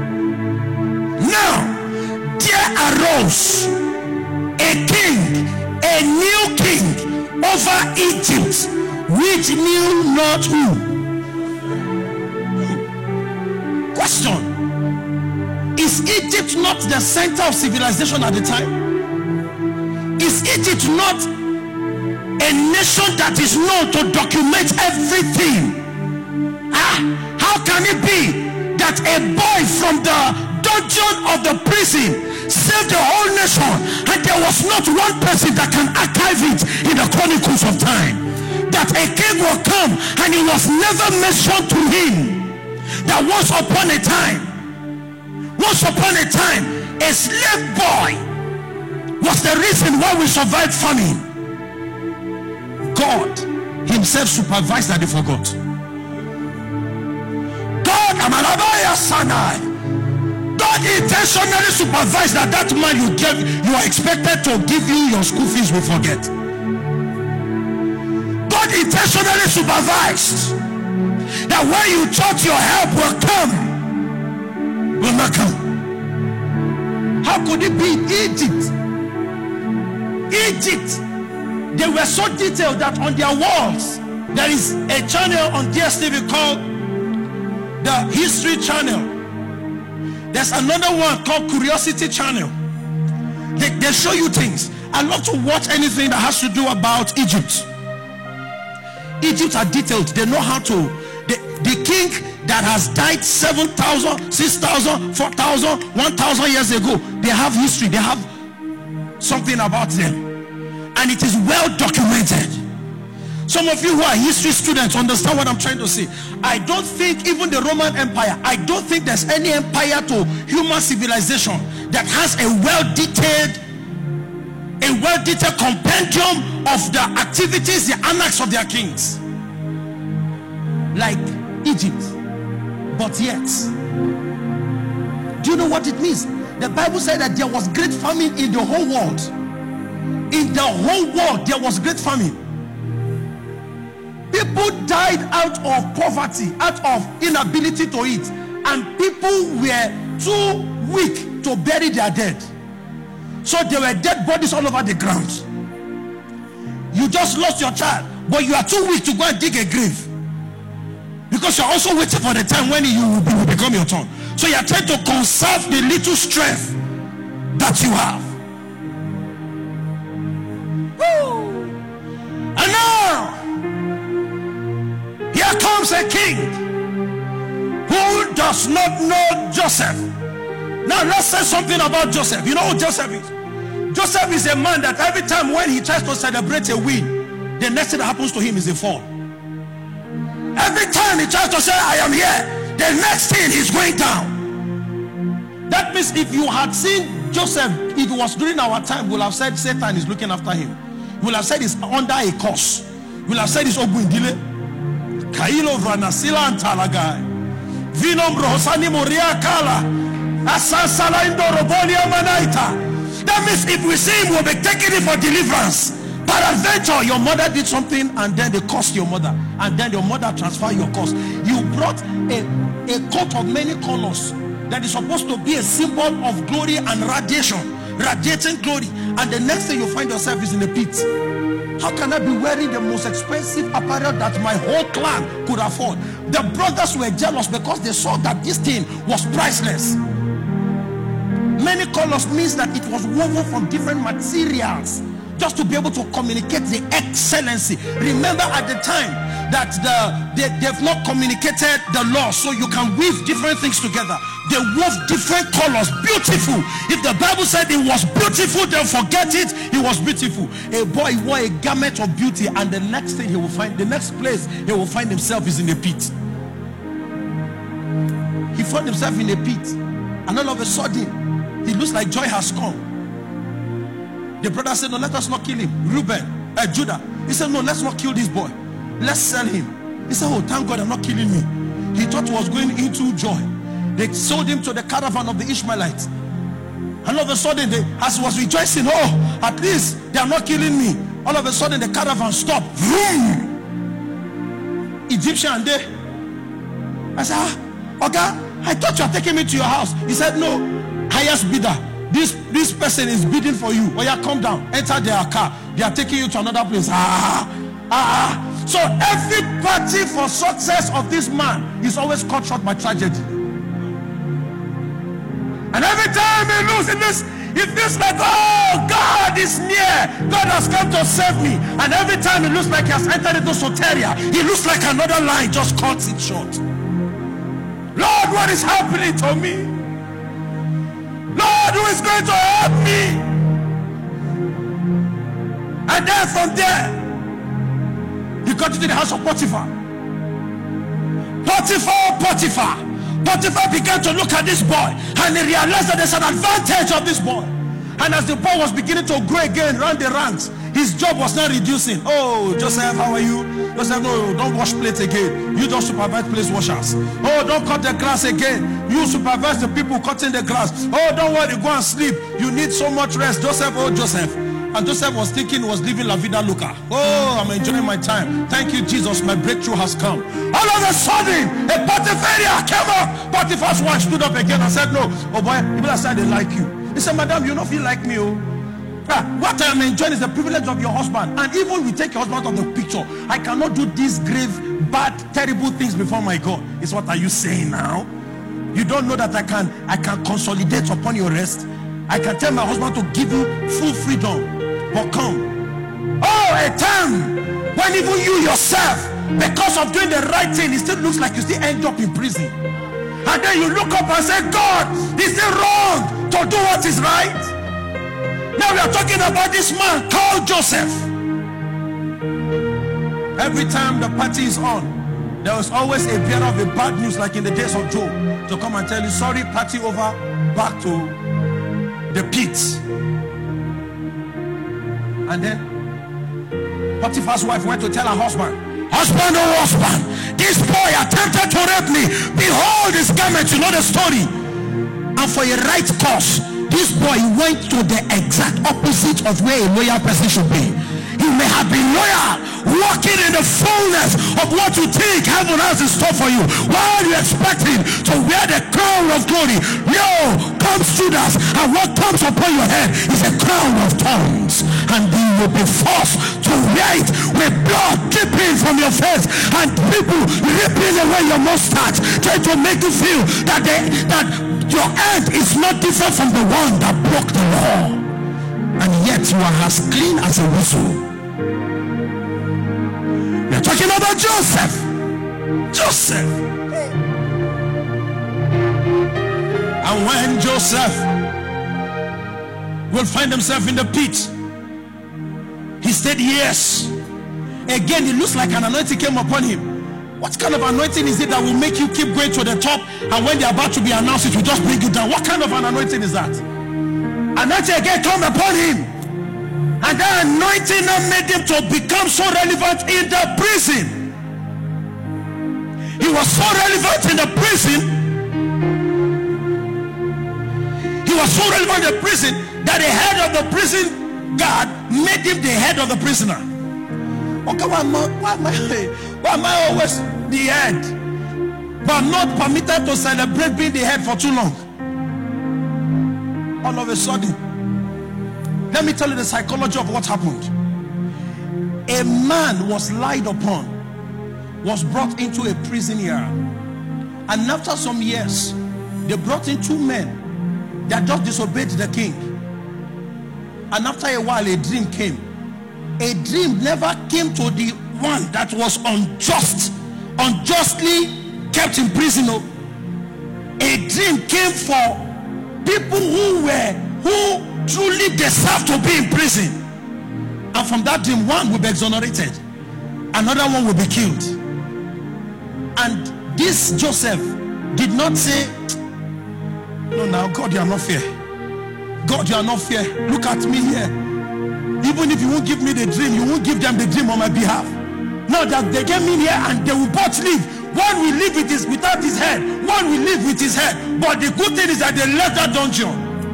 Now, there arose a king, a new king over Egypt, which knew not who. Question: is Egypt not the center of civilization at the time? Is Egypt not a nation that is known to document everything? How can it be that a boy from the dungeon of the prison saved the whole nation, and there was not one person that can archive it in the chronicles of time? That a king will come and it was never mentioned to him that once upon a time, a slave boy was the reason why we survived famine. God himself supervised that they forgot. God intentionally supervised that man you are expected to give you your school fees will forget. God intentionally supervised that when you thought your help will not come. How could it be Egypt? They were so detailed that on their walls there is a channel on DSTV called the History Channel. There's another one called Curiosity Channel. They show you things. I love to watch anything that has to do about Egypt. Egypt are detailed. They know how to. The king that has died 7,000, 6,000, 4,000, 1,000 years ago, they have history. They have something about them. And it is well documented. Some of you who are history students understand what I'm trying to say. I don't think even the Roman Empire, I don't think there's any empire to human civilization that has a well-detailed compendium of the activities, the annals of their kings, like Egypt. But yet, do you know what it means? The Bible said that there was great famine in the whole world. In the whole world there was great famine. People died out of poverty, out of inability to eat, and people were too weak to bury their dead. So there were dead bodies all over the ground. You just lost your child, but you are too weak to go and dig a grave, because you're also waiting for the time when you will become your turn. So you're trying to conserve the little strength that you have. Woo! And now here comes a king who does not know Joseph. Now let's say something about Joseph. You know who Joseph is? Joseph is a man that every time when he tries to celebrate a win, the next thing that happens to him is a fall. Every time he tries to say, I am here, the next thing he's going down. That means if you had seen Joseph, if it was during our time, we'll have said Satan is looking after him. We'll have said he's under a curse. We'll have said he's Obuindile. Kailo Vranasila and Talagai. Vinom Rohosani Moria Kala. Asasala Indo Robonia Manaita. That means if we see him, we'll be taking it for deliverance. Peradventure, your mother did something and then they cursed your mother, and then your mother transferred your curse. You brought a coat of many colors that is supposed to be a symbol of glory and radiating glory, and the next thing you find yourself is in a pit. How can I be wearing the most expensive apparel that my whole clan could afford? The brothers were jealous because they saw that this thing was priceless. Many colors means that it was woven from different materials just to be able to communicate the excellency. Remember at the time that they've not communicated the law, so you can weave different things together. They wove different colors, beautiful. If the Bible said it was beautiful, then forget it, it was beautiful. A boy wore a garment of beauty, and the next thing he will find, the next place he will find himself is in a pit. He found himself in a pit, and all of a sudden he looks like joy has come. The brother said, no, let us not kill him. Judah. He said, no, let's not kill this boy. Let's sell him. He said, oh, thank God I'm not killing me. He thought he was going into joy. They sold him to the caravan of the Ishmaelites. And all of a sudden, as he was rejoicing, oh, at least they are not killing me. All of a sudden, the caravan stopped. Vroom! Egyptian day. I said, okay, I thought you were taking me to your house. He said, no, highest bidder. This person is bidding for you. Oh yeah, come down. Enter their car. They are taking you to another place. So every party for success of this man is always cut short by tragedy. And every time he loses, it feels like, oh, God is near. God has come to save me. And every time it looks like he has entered into soteria, it looks like another line just cuts it short. Lord, what is happening to me? Lord, who is going to help me? And then from there, he got into the house of Potiphar. Potiphar began to look at this boy, and he realized that there's an advantage of this boy. And as the boy was beginning to grow again around the ranks, his job was not reducing. Oh, Joseph, how are you? Joseph, no, don't wash plates again. You don't supervise place washers. Oh, don't cut the grass again. You supervise the people cutting the grass. Oh, don't worry, go and sleep. You need so much rest. Joseph, oh, Joseph. And Joseph was thinking he was living La Vida Loca. Oh, I'm enjoying my time. Thank you, Jesus. My breakthrough has come. All of a sudden, a Potiphar came up. Potiphar's wife stood up again and said, no. Oh boy, people said they like you. He said, madam, you don't feel like me. Oh. What I am enjoying is the privilege of your husband. And even we take your husband out of the picture, I cannot do these grave, bad, terrible things before my God. Is what are you saying now? You don't know that I can consolidate upon your rest. I can tell my husband to give you full freedom. But come, oh, a time when even you yourself, because of doing the right thing, it still looks like you still end up in prison. And then you look up and say, God, is it wrong to do what is right? Now we are talking about this man called Joseph. Every time the party is on, there was always a bearer of the bad news, like in the days of Job, to come and tell you, sorry, party over, back to the pits. And then Potiphar's wife went to tell her husband, husband, oh husband, this boy attempted to rape me. Behold his garment. You know the story. And for a right cause, this boy went to the exact opposite of where a loyal person should be. He may have been loyal, walking in the fullness of what you think heaven has in store for you, while you expect him to wear the crown of glory. No, comes Judas, and what comes upon your head is a crown of thorns, and you will be forced to wear it with blood dripping from your face, and people ripping away your mustache, trying to make you feel that your end is not different from the one that broke the law, and yet you are as clean as a whistle. We're talking about Joseph. And when Joseph will find himself in the pit, he stayed years. Again, it looks like an anointing came upon him. What kind of anointing is it that will make you keep going to the top, and when they're about to be announced, it will just bring you down? What kind of an anointing is that? Anointing again come upon him. And that anointing now made him to become so relevant in the prison. He was so relevant in the prison. He was so relevant in the prison that the head of the prison guard made him the head of the prisoner. Okay, why am I always the head, but not permitted to celebrate being the head for too long? All of a sudden, let me tell you the psychology of what happened. A man was lied upon, was brought into a prison yard, and after some years, they brought in two men that just disobeyed the king. And after a while, a dream came. A dream never came to the one that was unjustly kept in prison. A dream came for people who truly deserve to be in prison. And from that dream, one will be exonerated, another one will be killed. And this Joseph did not say, no, now God, you are not fair. God, you are not fair. Look at me here. Even if you won't give me the dream, you won't give them the dream on my behalf. Now that they came in here and they will both leave. One will live without his head. One will live with his head. But the good thing is that they left that dungeon.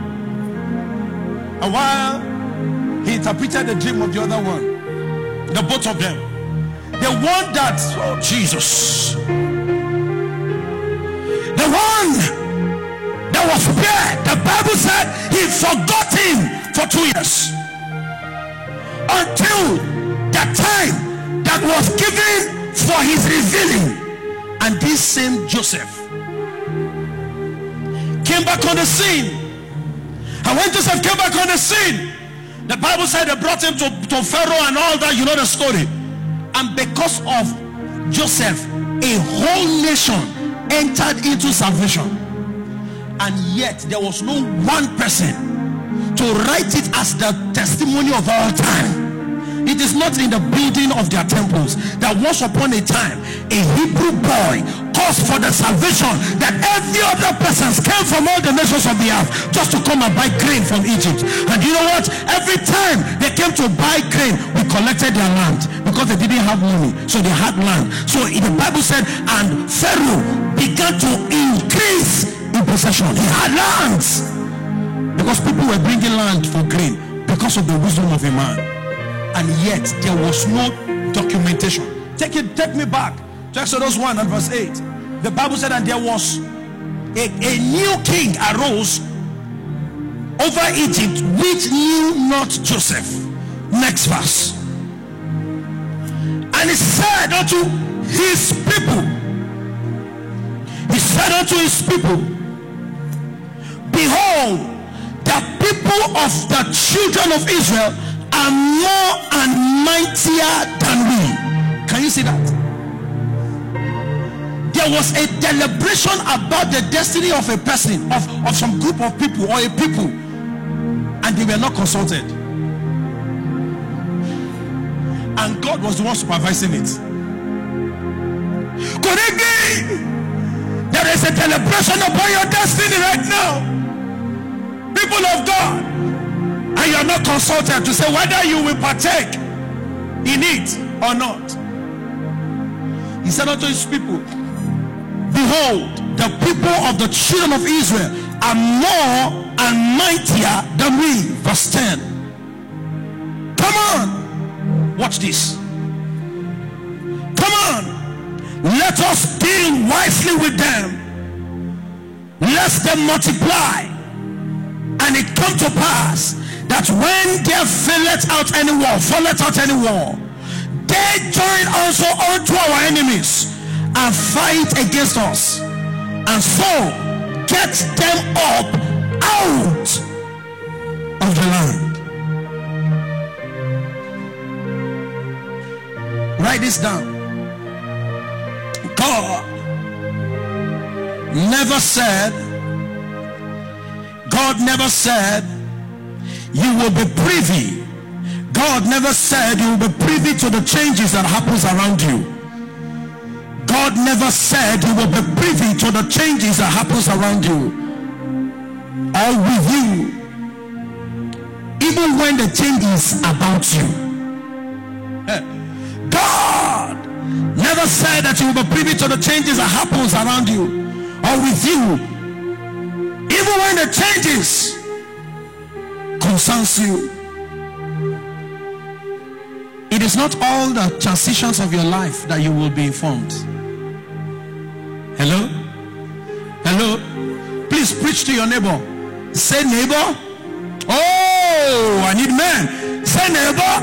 And while he interpreted the dream of the other one, the both of them, the one that, oh Jesus, the one that was spared, the Bible said he forgot him for 2 years, until the time that was given for his revealing. And this same Joseph came back on the scene. And when Joseph came back on the scene, the Bible said they brought him to Pharaoh and all that. You know the story. And because of Joseph, a whole nation entered into salvation. And yet there was no one person to write it as the testimony of all time. It is not in the building of their temples that once upon a time a Hebrew boy caused for the salvation that every other person came from all the nations of the earth just to come and buy grain from Egypt. And you know what? Every time they came to buy grain, we collected their land because they didn't have money, so they had land. So the Bible said, and Pharaoh began to increase in possession. He had lands because people were bringing land for grain because of the wisdom of a man. And yet there was no documentation. Take me back to Exodus 1 and verse 8. The Bible said, and there was a new king arose over Egypt, which knew not Joseph. Next verse. And he said unto his people, behold, the people of the children of Israel are more and mightier than we. Can you see that? There was a deliberation about the destiny of a person, of some group of people or a people, and they were not consulted. And God was the one supervising it. Could it be there is a deliberation upon your destiny right now, people of God? And you are not consulted to say whether you will partake in it or not. He said unto his people, behold, the people of the children of Israel are more and mightier than we. Verse 10. Come on, watch this. Come on, let us deal wisely with them, lest they multiply, and it come to pass that when there falleth out any war, they join also unto our enemies and fight against us, and so get them up out of the land. Write this down. God never said you will be privy. God never said you will be privy to the changes that happens around you. God never said you will be privy to the changes that happens around you or with you, even when the change is about you. God never said that you will be privy to the changes that happens around you or with you, even when the changes concerns you. It is not all the transitions of your life that you will be informed. Hello? Please preach to your neighbor. Say, neighbor. Oh, I need men. Say, neighbor.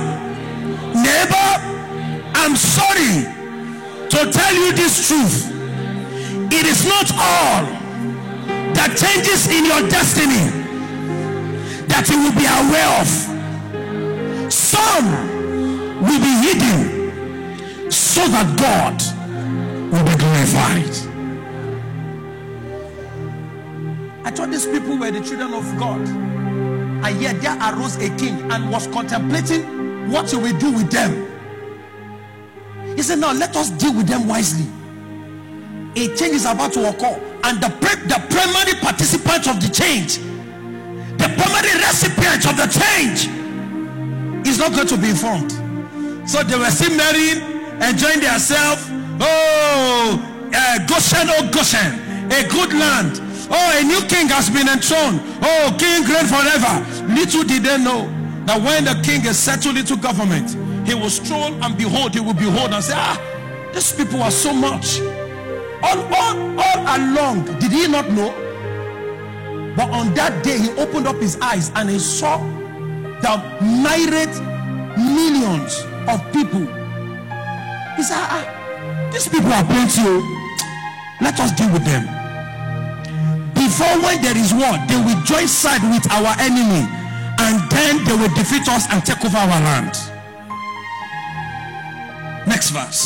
I'm sorry to tell you this truth. It is not all that changes in your destiny that you will be aware of. Some will be hidden so that God will be glorified. I thought these people were the children of God, and yet there arose a king and was contemplating what he will do with them. He said, now let us deal with them wisely. A change is about to occur, and the primary participants of the change, the primary recipients of the change, is not going to be informed. So they were still marrying, enjoying themselves. Oh, Goshen, oh Goshen, a good land. Oh, a new king has been enthroned. Oh, king reign forever. Little did they know that when the king is settled into government, he will stroll and behold, he will behold and say, these people are so much. All along, did he not know? But on that day, he opened up his eyes and he saw the myriad millions of people. He said, these people are plenty. Let us deal with them. Before, when there is war, they will join side with our enemy, and then they will defeat us and take over our land. Next verse.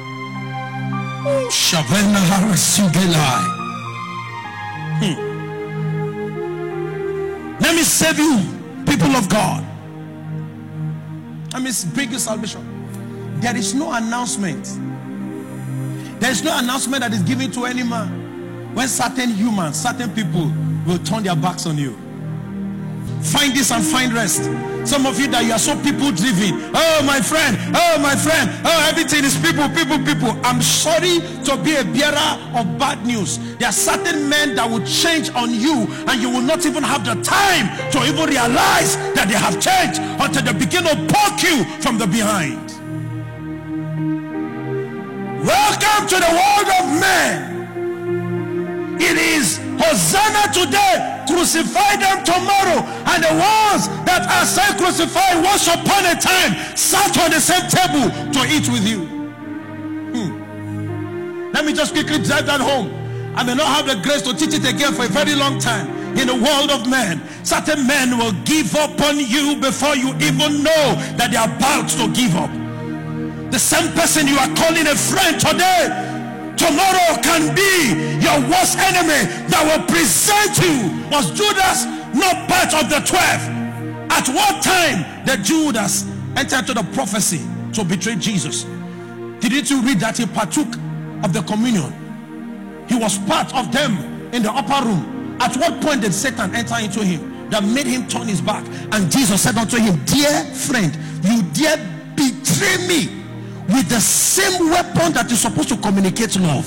Let me save you, people of God. Let me bring you salvation. There is no announcement. There is no announcement that is given to any man when certain humans, certain people will turn their backs on you. Find this and find rest. Some of you that you are so people driven. Oh my friend, oh everything is people. I'm sorry to be a bearer of bad news. There are certain men that will change on you, and you will not even have the time to even realize that they have changed until they begin to poke you from the behind. Welcome to the world of men. It is Hosanna today, crucify them tomorrow. And the ones that are say crucified once upon a time sat on the same table to eat with you. Let me just quickly drive that home. I may not have the grace to teach it again for a very long time. In the world of men, certain men will give up on you before you even know that they are about to give up. The same person you are calling a friend today, tomorrow can be your worst enemy that will present you. Was Judas not part of the 12? At what time did Judas enter into the prophecy to betray Jesus? Didn't you read that he partook of the communion? He was part of them in the upper room. At what point did Satan enter into him that made him turn his back? And Jesus said unto him, dear friend, you dare betray me with the same weapon that is supposed to communicate love.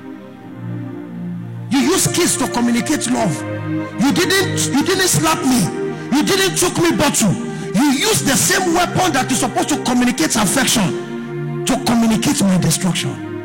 You use kiss to communicate love. You didn't slap me. You didn't choke me bottle. You use the same weapon that is supposed to communicate affection to communicate my destruction.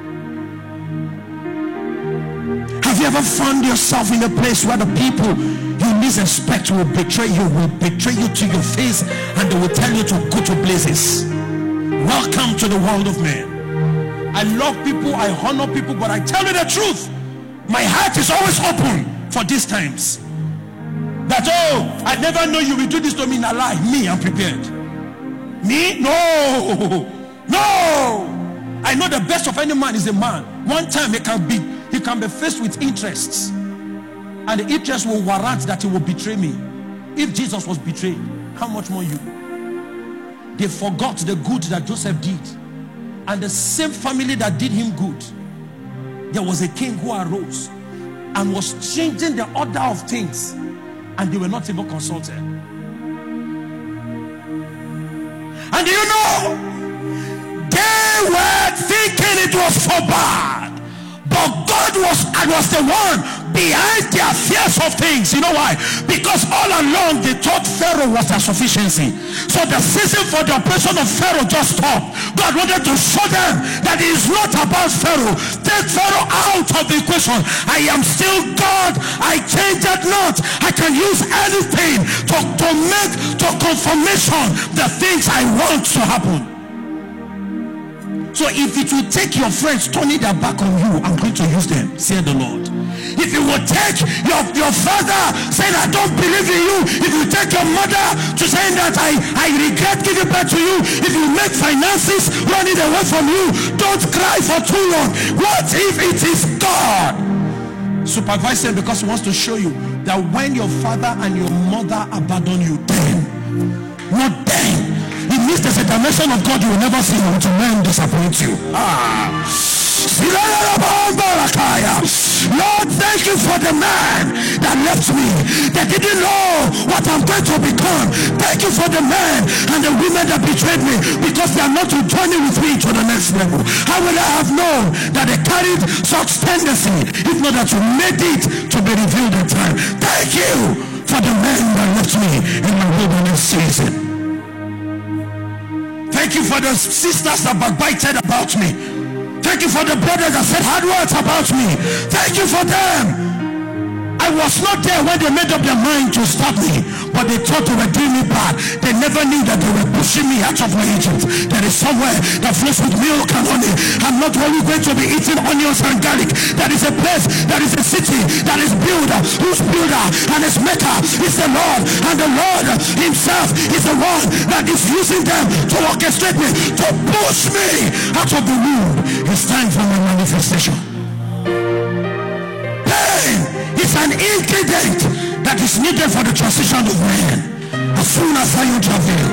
Have you ever found yourself in a place where the people you least expect will betray you to your face, and they will tell you to go to places? Welcome to the world of men. I love people, I honor people, but I tell you the truth, my heart is always open for these times. That I never know you will do this to me in a lie. Me, I'm prepared. Me? No. I know the best of any man is a man. One time he can be faced with interests, and the interest will warrant that he will betray me. If Jesus was betrayed, how much more you? They forgot the good that Joseph did, and the same family that did him good. There was a king who arose and was changing the order of things, and they were not even consulted. And you know, they were thinking it was for bad, but God was the one behind their fears of things. You know why? Because all along they thought Pharaoh was their sufficiency. So the season for the operation of Pharaoh just stopped. God wanted to show them that it is not about Pharaoh. Take Pharaoh out of the equation. I am still God. I change it not. I can use anything to make to confirmation the things I want to happen. So if it will take your friends turning their back on you, I'm going to use them, said the Lord. If it will take your father saying I don't believe in you, if you take your mother to saying that I regret giving birth to you, if you make finances running away from you, don't cry for too long. What if it is God? Supervise them, because he wants to show you that when your father and your mother abandon you, then, not then. It means there's a dimension of God you will never see until men disappoint you. Lord, thank you for the man that left me, that didn't know what I'm going to become. Thank you for the men and the women that betrayed me, because they are not to journey with me to the next level. How would I have known that they carried such tendency, if not that you made it to be revealed in time? Thank you for the men that left me in my wilderness season. Thank you for the sisters that backbited about me. Thank you for the brothers that said hard words about me. Thank you for them. I was not there when they made up their mind to stop me, but they thought they were doing me bad. They never knew that they were pushing me out of my Egypt. There is somewhere that flows with milk and honey. I'm not only going to be eating onions and garlic. There is a place, there is a city that is built, whose builder and its maker is the Lord, and the Lord himself is the one that is using them to orchestrate me, to push me out of the womb. It's time for my manifestation. It's an ingredient that is needed for the transition of man. As soon as I intervene,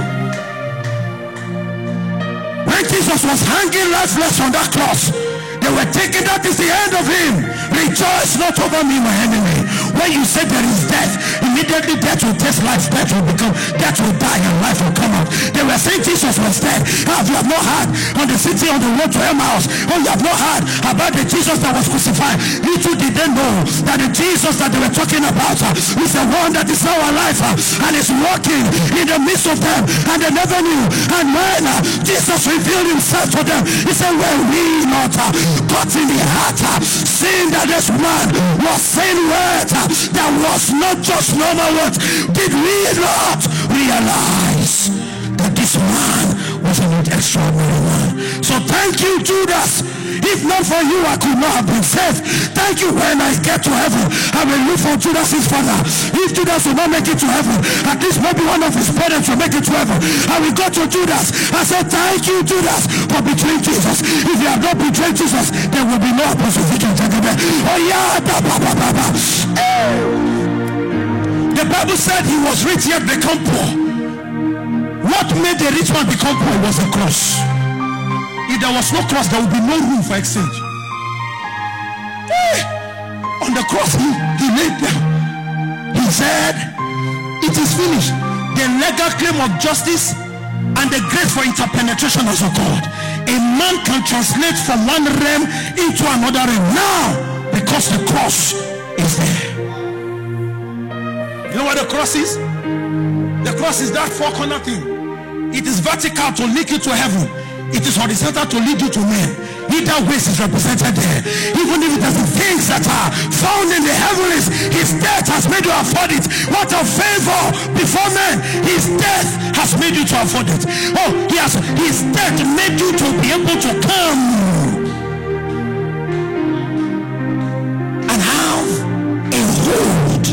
when Jesus was hanging lifeless on that cross, they were thinking that is the end of him. Rejoice not over me, my enemy. When you say there is death, immediately death will taste life. Death will die and life will come out. They were saying Jesus was dead. Have you not heard on the city on the road to Emmaus? Oh, you have not heard about the Jesus that was crucified. Little did they know that the Jesus that they were talking about is the one that is now alive and is walking in the midst of them, and they never knew. And when Jesus revealed himself to them, he said, "Were we not got in the heart, seeing that this man was saying words that was not just normal words? Did we not realize that this man was an extraordinary man?" So thank you, Judas. If not for you, I could not have been saved. Thank you. When I get to heaven, I will look for Judas's father. If Judas will not make it to heaven, at least maybe one of his parents will make it to heaven. I will go to Judas. I said, thank you, Judas, for betraying Jesus. If you have not betrayed Jesus, there will be no Apostle Victor Jagabeh. Oh yeah, the Bible said he was rich yet become poor. What made the rich man become poor was the cross. If there was no cross, there would be no room for exchange. On the cross, he laid down. He said, "It is finished." The legal claim of justice and the grace for interpenetration as a God. A man can translate from one realm into another realm now because the cross is there. You know what the cross is? The cross is that four-corner thing. It is vertical to link you to heaven. It is horizontal to lead you to men. Either ways is represented there. Even if it is the things that are found in the heavens, his death has made you afford it. What a favor before men. His death has made you to afford it. Oh, his death made you to be able to come and have a hold.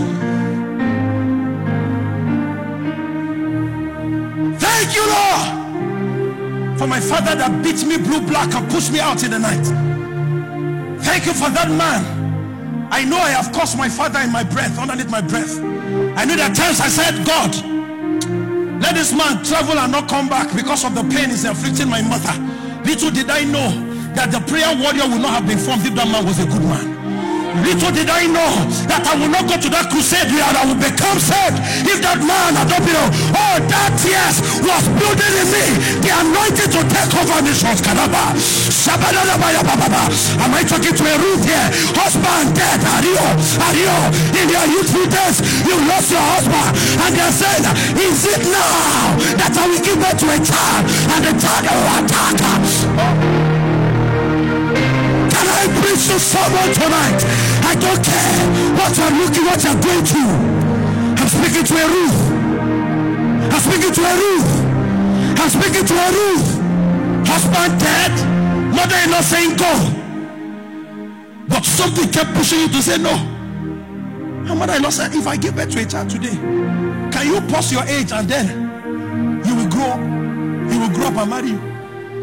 Thank you, Lord, for my father that beat me blue black and pushed me out in the night. Thank you for that man. I know I have caused my father in my breath, underneath my breath. I knew that times I said, God, let this man travel and not come back because of the pain he's inflicting my mother. Little did I know that the prayer warrior would not have been formed if that man was a good man. Little did I know that I will not go to that crusade where I will become saved if that man had not been. Oh, that tears was building in me the anointing to take over nations. Am I talking to a Ruth here? Husband dead. Ario. In your youthful days, you lost your husband, and they said, is it now that I will give birth to a child, and the child will attack her? Can I preach to someone tonight? I don't care what you're looking, what you're going through. I'm speaking to a Ruth. I'm speaking to a Ruth. I'm speaking to a Ruth. Husband dead, mother-in-law saying go, but something kept pushing you to say no. Her mother-in-law said, if I give birth to a child today, can you pause your age and then you will grow up? He will grow up and marry you.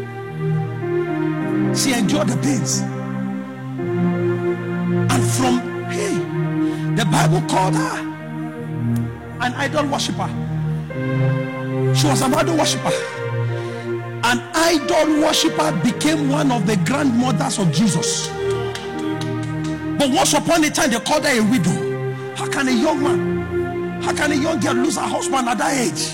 She endured the pains. And from the Bible called her an idol worshiper. She was an idol worshiper. an idol worshiper became one of the grandmothers of Jesus. But once upon a time, they called her a widow. How can a young man, how can a young girl lose her husband at that age?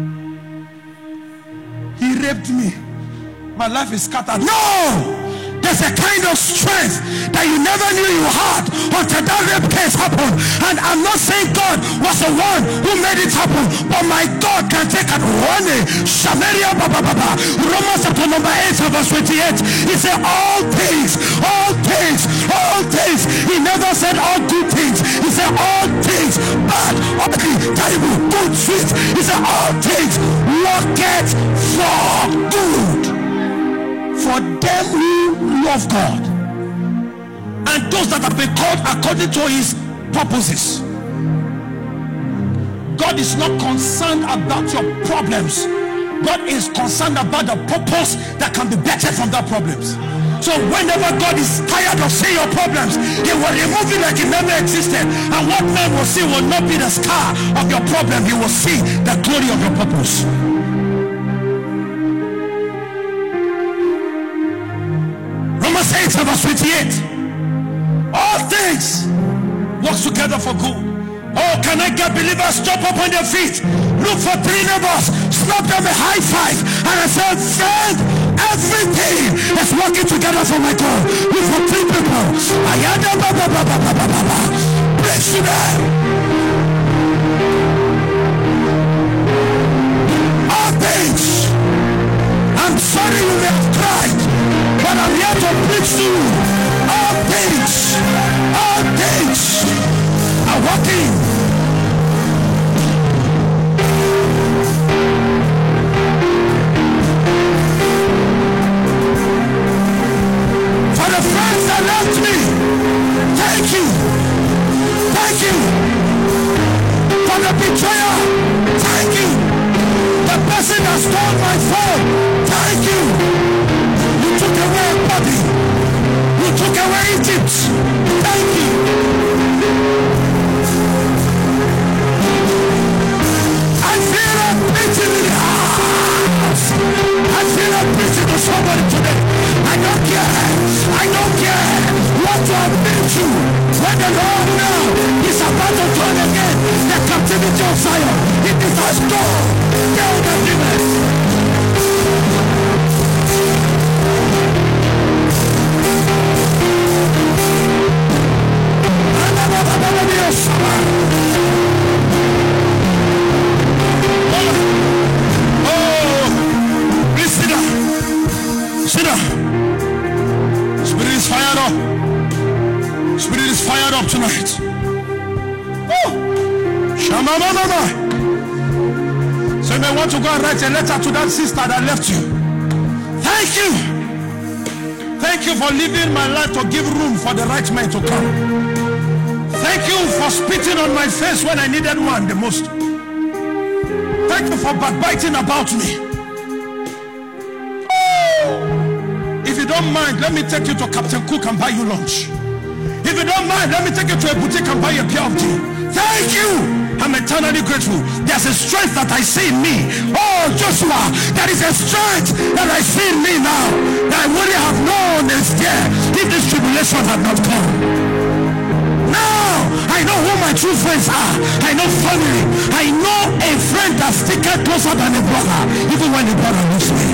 He raped me. My life is scattered. No! There's a kind of strength that you never knew you had until that rape case happened. And I'm not saying God was the one who made it happen, but my God can take it. Samaria, Romans chapter number 8 verse 28. He said all things, all things, all things. He never said all good things. He said all things, bad, ugly, terrible, good, sweet. He said all things worketh for good for them who love God and those that have been called according to his purposes. God is not concerned about your problems. God is concerned about the purpose that can be better from that problems. So whenever God is tired of seeing your problems, he will remove it like it never existed. And what man will see will not be the scar of your problem. He will see the glory of your purpose. Romans 8 verse 28. All things work together for good. Oh, can I get believers jump up on their feet, look for 3 neighbors, slap them a high five, and I say, friend, everything is working together for my God. Look for 3 people. Praise to them. All things. I'm sorry you may have cried, but I'm here to preach to you. All things are working. For the friends that left me, thank you. Thank you. For the betrayer, thank you. The person that stole my phone, thank you. You took away a body. You took away Egypt. Thank you. I feel a preaching in the house. I feel a preaching to somebody today. I don't care what you have been through. When the Lord now is about to turn again the captivity of Zion, it is a storm. Tell the demons. Oh, please sit down. Sit down. Spirit is fired up. Spirit is fired up tonight. Oh, Shama Mama. So you may want to go and write a letter to that sister that left you. Thank you. Thank you for living my life to give room for the right man to come. Thank you for spitting on my face when I needed one the most. Thank you for backbiting about me. Oh, if you don't mind, let me take you to Captain Cook and buy you lunch. If you don't mind, let me take you to a boutique and buy you a pair of jeans. Thank you. I'm eternally grateful. There's a strength that I see in me. Oh, Joshua, there is a strength that I see in me now that I wouldn't have known is there if this tribulation had not come. Now I know who my true friends are. I know family. I know a friend that sticks closer than a brother, even when the brother leaves me.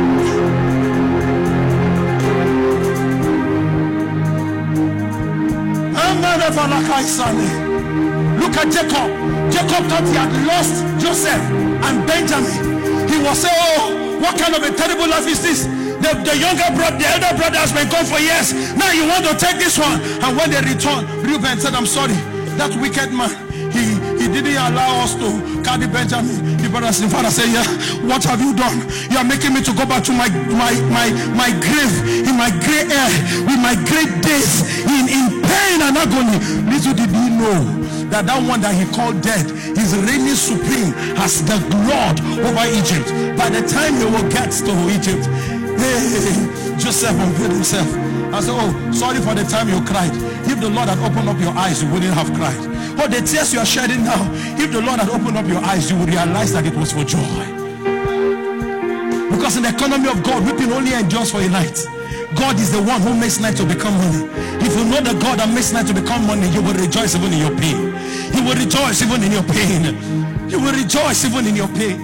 Look at Jacob. Jacob thought he had lost Joseph and Benjamin. He was saying, oh, what kind of a terrible life is this? The younger brother, the elder brother has been gone for years. Now you want to take this one. And when they returned, Reuben said, I'm sorry, that wicked man, he didn't allow us to carry Benjamin. The brothers and father said, yeah, what have you done? You are making me to go back to my grave, in my gray hair, with my great days, in pain and agony. Little did he know that one that he called dead is reigning supreme as the Lord over Egypt. By the time he will get to Egypt, Joseph unveiled himself. I said, oh, sorry for the time you cried. If the Lord had opened up your eyes, you wouldn't have cried. Oh, the tears you are shedding now, if the Lord had opened up your eyes, you would realize that it was for joy. Because in the economy of God, weeping only endures for a night. God is the one who makes night to become money. If you know the God that makes night to become money, you will rejoice even in your pain. You will rejoice even in your pain. You will rejoice even in your pain.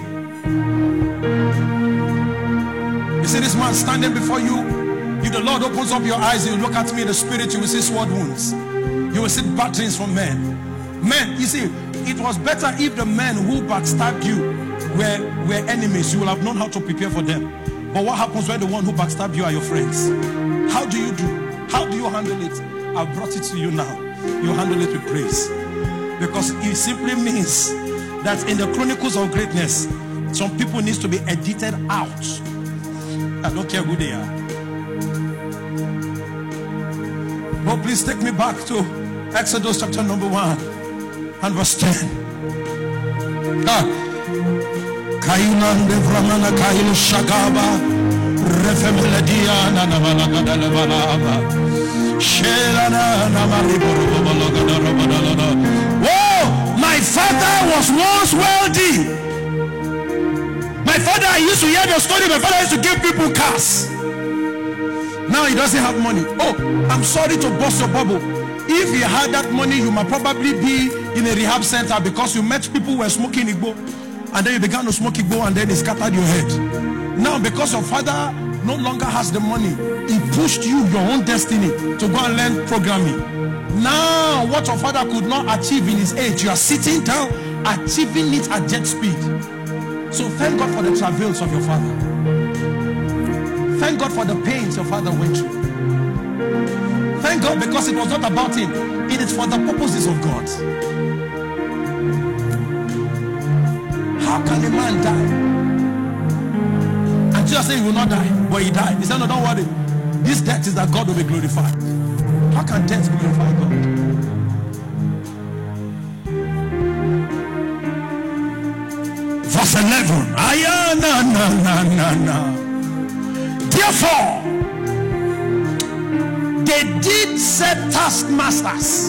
You see this man standing before you. If the Lord opens up your eyes and you look at me in the spirit, you will see sword wounds. You will see batterings from men. Men, you see, it was better if the men who backstabbed you were enemies. You will have known how to prepare for them. But what happens when the one who backstabbed you are your friends? How do you do? How do you handle it? I've brought it to you now. You handle it with praise. Because it simply means that in the chronicles of greatness, some people need to be edited out. I don't care who they are. But please take me back to Exodus chapter number 1 and verse 10. Kainan de Vramana Kail Shagaba Refemeledia Nanamalagadalavana Shelana Namariborobalagadaravadalana. Whoa! My father was once wealthy. My father, I used to hear the story. My father used to give people cars. Now he doesn't have money. Oh, I'm sorry to burst your bubble. If he had that money, you might probably be in a rehab center because you met people who were smoking Igbo, and then you began to smoke Igbo, and then it scattered your head. Now, because your father no longer has the money, he pushed you your own destiny to go and learn programming. Now, what your father could not achieve in his age, you are sitting down, achieving it at jet speed. So thank God for the travails of your father. Thank God for the pains your father went through. Thank God, because it was not about him. It is for the purposes of God. How can a man die? And Jesus said he will not die, but he died. He said, no, don't worry. This death is that God will be glorified. How can death glorify God? Verse 11. Therefore, they did set taskmasters.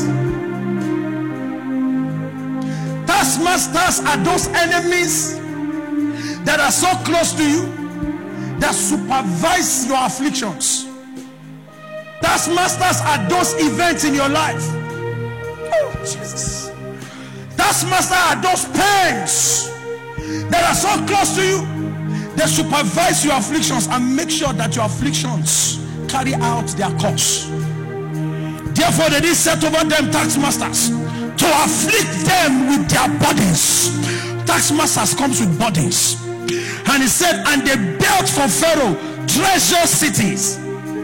Taskmasters are those enemies that are so close to you that supervise your afflictions. Taskmasters are those events in your life. Oh, Jesus. Taskmasters are those pains that are so close to you. They supervise your afflictions and make sure that your afflictions carry out their course. Therefore, they did set over them taskmasters to afflict them with their burdens. Taskmasters comes with burdens. And he said, and they built for Pharaoh treasure cities,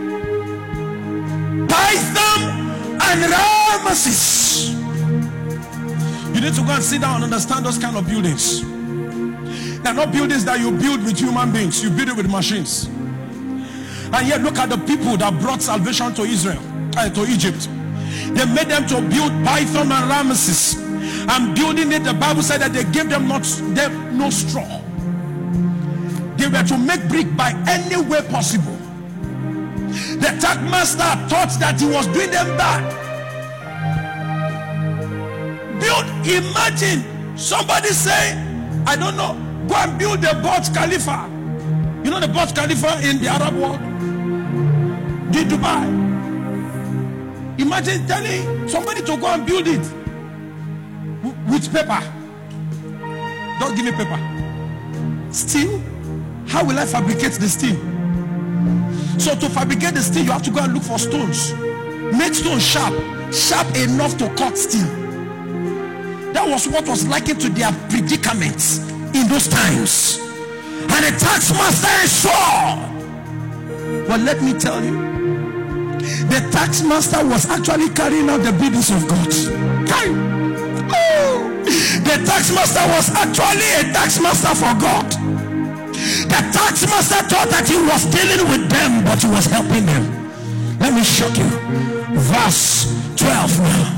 Pithom and Ramesses. You need to go and sit down and understand those kind of buildings. They're not buildings that you build with human beings. You build it with machines. And yet look at the people that brought salvation to Israel, to Egypt. They made them to build Pithom and Ramesses. And building it, the Bible said that they gave them no straw. They were to make brick by any way possible. The taskmaster thought that he was doing them bad. Imagine somebody say, I don't know, go and build the Burj Khalifa. You know the Burj Khalifa in the Arab world? In Dubai. Imagine telling somebody to go and build it with paper. Don't give me paper. Steel? How will I fabricate the steel? So to fabricate the steel, you have to go and look for stones. Make stones sharp enough to cut steel. That was what was likened to their predicaments in those times. And the taskmaster saw. Well, let me tell you, the taskmaster was actually carrying out the business of God. The taskmaster was actually a taskmaster for God. The taskmaster thought that he was dealing with them, but he was helping them. Let me shock you. Verse 12 now.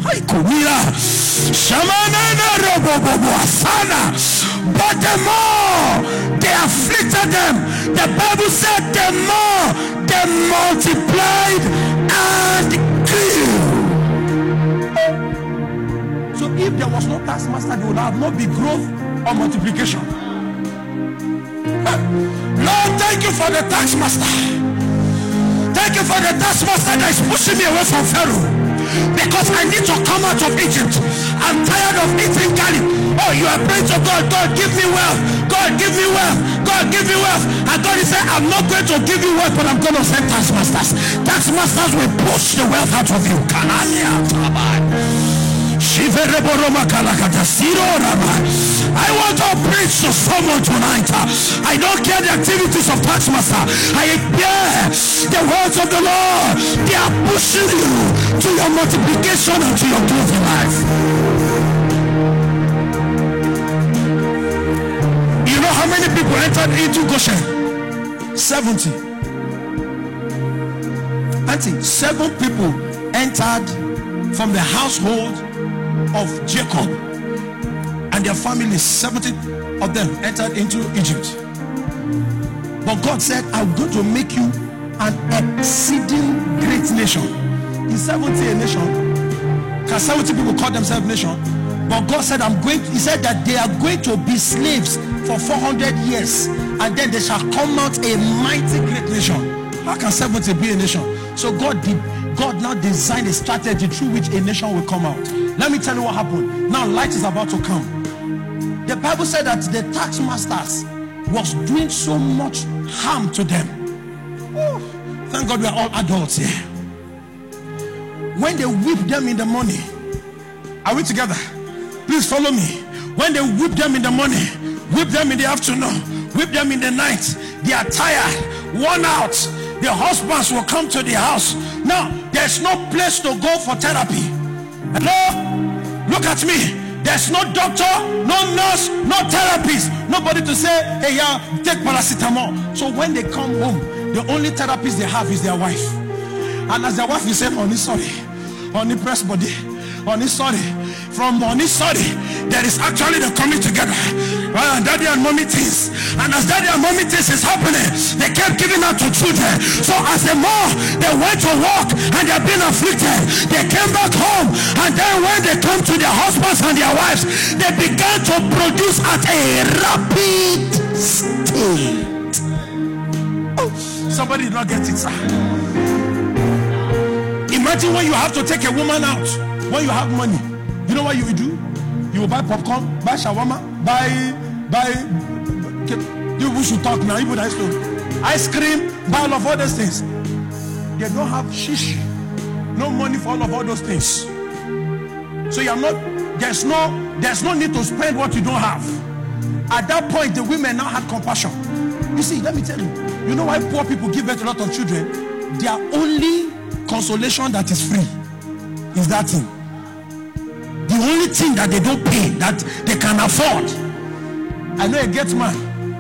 But the more they afflicted them, the Bible said the more they multiplied and grew. So if there was no taskmaster, there would have not be growth or multiplication. Lord, thank you for the tax master. Thank you for the tax master that is pushing me away from Pharaoh, because I need to come out of Egypt. I'm tired of eating garlic. Oh, you are praying to God, God give me wealth, God give me wealth, God give me wealth. And God is saying, I'm not going to give you wealth, but I'm going to send tax masters. Tax masters will push the wealth out of you. I want to preach to someone tonight. I don't care the activities of tax master. I hear the words of the Lord. They are pushing you to your multiplication and to your growth in life. You know how many people entered into Goshen? 70. Auntie, 7 people entered from the household of Jacob, and their families, 70 of them entered into Egypt. But God said, I'm going to make you an exceeding great nation. Is 70 a nation? Can 70 people call themselves nation? But God said, he said that they are going to be slaves for 400 years, and then they shall come out a mighty great nation. How can 70 be a nation? So God now designed a strategy through which a nation will come out. Let me tell you what happened. Now light is about to come. The Bible said that the tax masters was doing so much harm to them. Oh, thank God we are all adults here. When they whip them in the morning, are we together? Please follow me. When they whip them in the morning, whip them in the afternoon, whip them in the night, they are tired, worn out. The husbands will come to the house. Now there's no place to go for therapy. Hello? Look at me. There's no doctor, no nurse, no therapist, nobody to say, hey, yeah, take paracetamol. So when they come home, the only therapist they have is their wife. And as their wife is saying, honey, sorry, honey, press body, honey, sorry. From honey, sorry, there is actually the coming together. Daddy and mommy things. And as daddy and mommy things is happening, they kept giving out to children. So as the more they went to work and they're being afflicted, they came back home. And then when they come to their husbands and their wives, they began to produce at a rapid state. Oh, somebody did not get it, sir. Imagine when you have to take a woman out, when you have money. You know what you will do? You will buy popcorn, buy shawarma, buy you should talk now, even ice cream, buy all of all those things. They don't have shish, no money for all of all those things. So you are not, there's no need to spend what you don't have. At that point, the women now had compassion. You see, let me tell you, you know why poor people give birth to a lot of children? Their only consolation that is free is that thing. The only thing that they don't pay, that they can afford. I know a get man,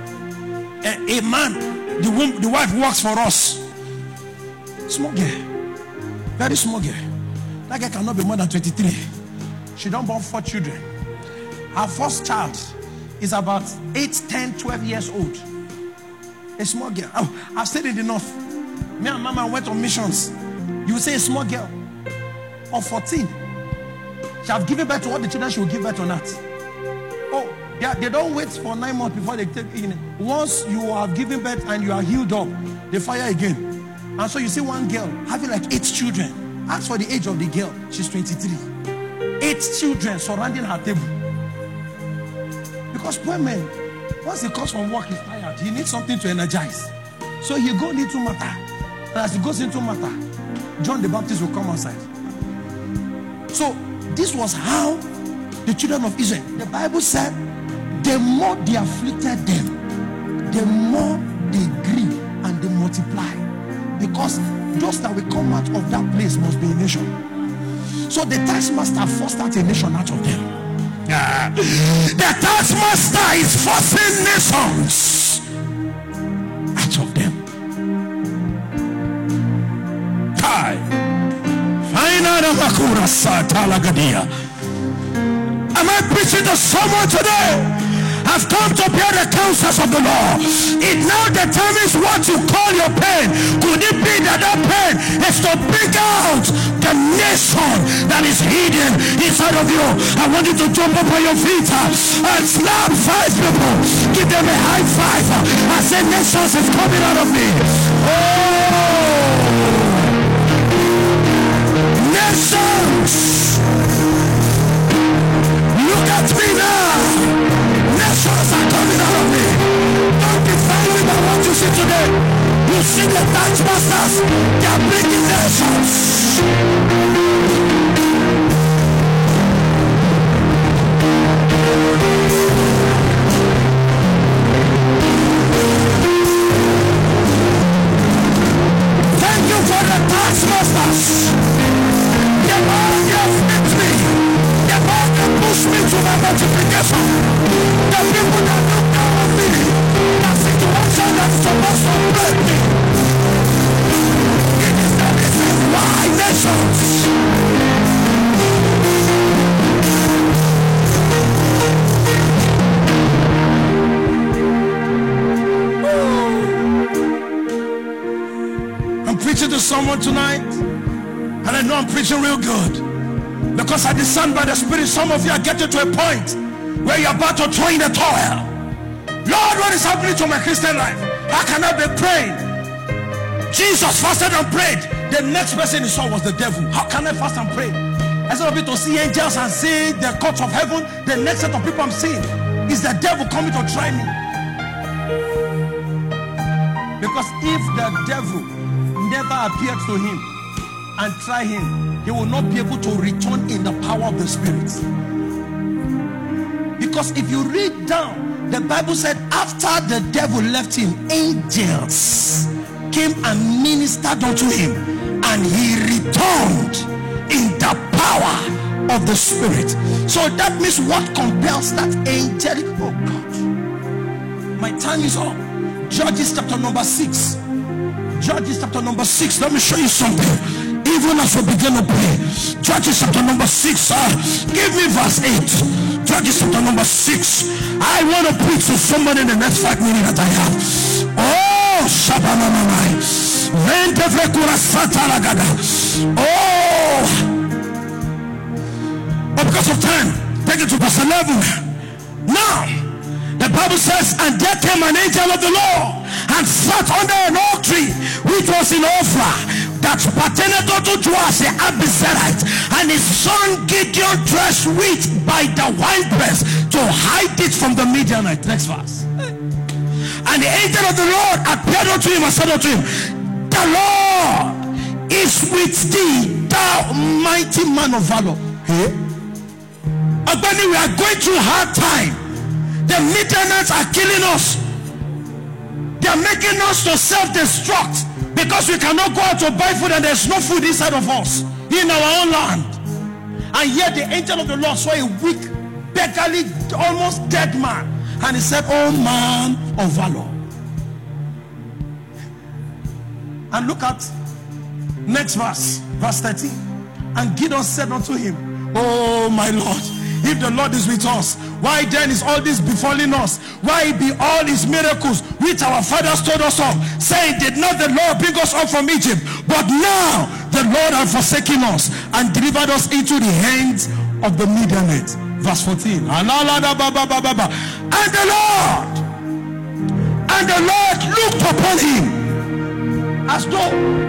a man, the wife works for us. Small girl, very small girl. That girl cannot be more than 23. She don't born 4 children. Her first child is about 8, 10, 12 years old. A small girl. Oh, I've stayed in the north. Me and mama went on missions. You say a small girl of 14. She have given birth to all the children she will give birth to not. Oh, yeah, they don't wait for 9 months before they take in. Once you are giving birth and you are healed up, they fire again. And so you see one girl having like 8 children. Ask for the age of the girl. She's 23. 8 children surrounding her table. Because poor man, once he comes from work, he's tired. He needs something to energize. So he goes into matter. And as he goes into matter, John the Baptist will come outside. So this was how the children of Israel, the Bible said, the more they afflicted them, the more they grew and they multiply. Because those that will come out of that place must be a nation. So the tax master forced out a nation out of them. The tax master is forcing nations out of them. Am I preaching to someone today? I have come to bear the counsels of the law. It now determines what you call your pain. Could it be that pain is to bring out the nation that is hidden inside of you? I want you to jump up on your feet and slap 5 people. Give them a high five. I say nations is coming out of me. Nations, look at me now. Nations are coming out of me. Don't define me by what you see today. You see the tax masters, they are bringing nations. Thank you for the tax masters. The more they afflict me, the more they push me to my multiplication. The people that look down on me, the situation that's supposed to break me, it is the reason why nations. I'm preaching to someone tonight, and I know I'm preaching real good, because I discern by the Spirit some of you are getting to a point where you're about to throw in the towel. Lord, what is happening to my Christian life? How can I be praying? Jesus fasted and prayed. The next person he saw was the devil. How can I fast and pray? I said to see angels and see the courts of heaven. The next set of people I'm seeing is the devil coming to try me. Because if the devil never appeared to him and try him, he will not be able to return in the power of the Spirit. Because if you read down, the Bible said after the devil left him, angels came and ministered unto him, and he returned in the power of the Spirit. So that means what compels that angelic? Oh God, my time is up. Judges chapter number 6. Judges chapter number 6. Let me show you something. Even as we begin to pray, Judges chapter number 6. Give me verse 8. Judges chapter number 6. I want to preach to somebody in the next 5 minutes that I have. Oh, Shabanamai. Oh, but because of time, take it to verse 11. Now, the Bible says, and there came an angel of the Lord and sat under an oak tree which was in Ophrah, that pertained unto Joash the Abiezrite, and his son Gideon threshed wheat by the winepress to hide it from the Midianite. Next verse. And the angel of the Lord appeared unto him and said unto him, the Lord is with thee, thou mighty man of valor. Hey? Again, we are going through hard time. The Midianites are killing us. They are making us to self-destruct because we cannot go out to buy food and there's no food inside of us in our own land. And yet the angel of the Lord saw a weak, beggarly, almost dead man, and he said, oh man of valor. And look at next verse, verse 13. And Gideon said unto him, oh my Lord, if the Lord is with us, why then is all this befalling us? Why be all these miracles which our fathers told us of, saying, did not the Lord bring us up from Egypt? But now the Lord hath forsaken us and delivered us into the hands of the Midianites. Verse 14. And the Lord looked upon him as though,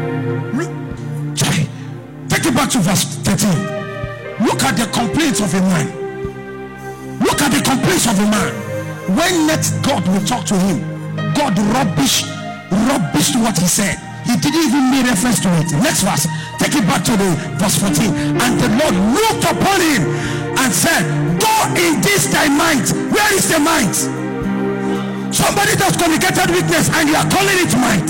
take it back to verse 13. Look at the complaints of a man. Look at the complaints of a man. When next God will talk to him, God rubbished what he said. He didn't even make reference to it. Next verse, take it back to the verse 14. And the Lord looked upon him and said, go in this thy might. Where is the might? Somebody that's communicated weakness and you are calling it might.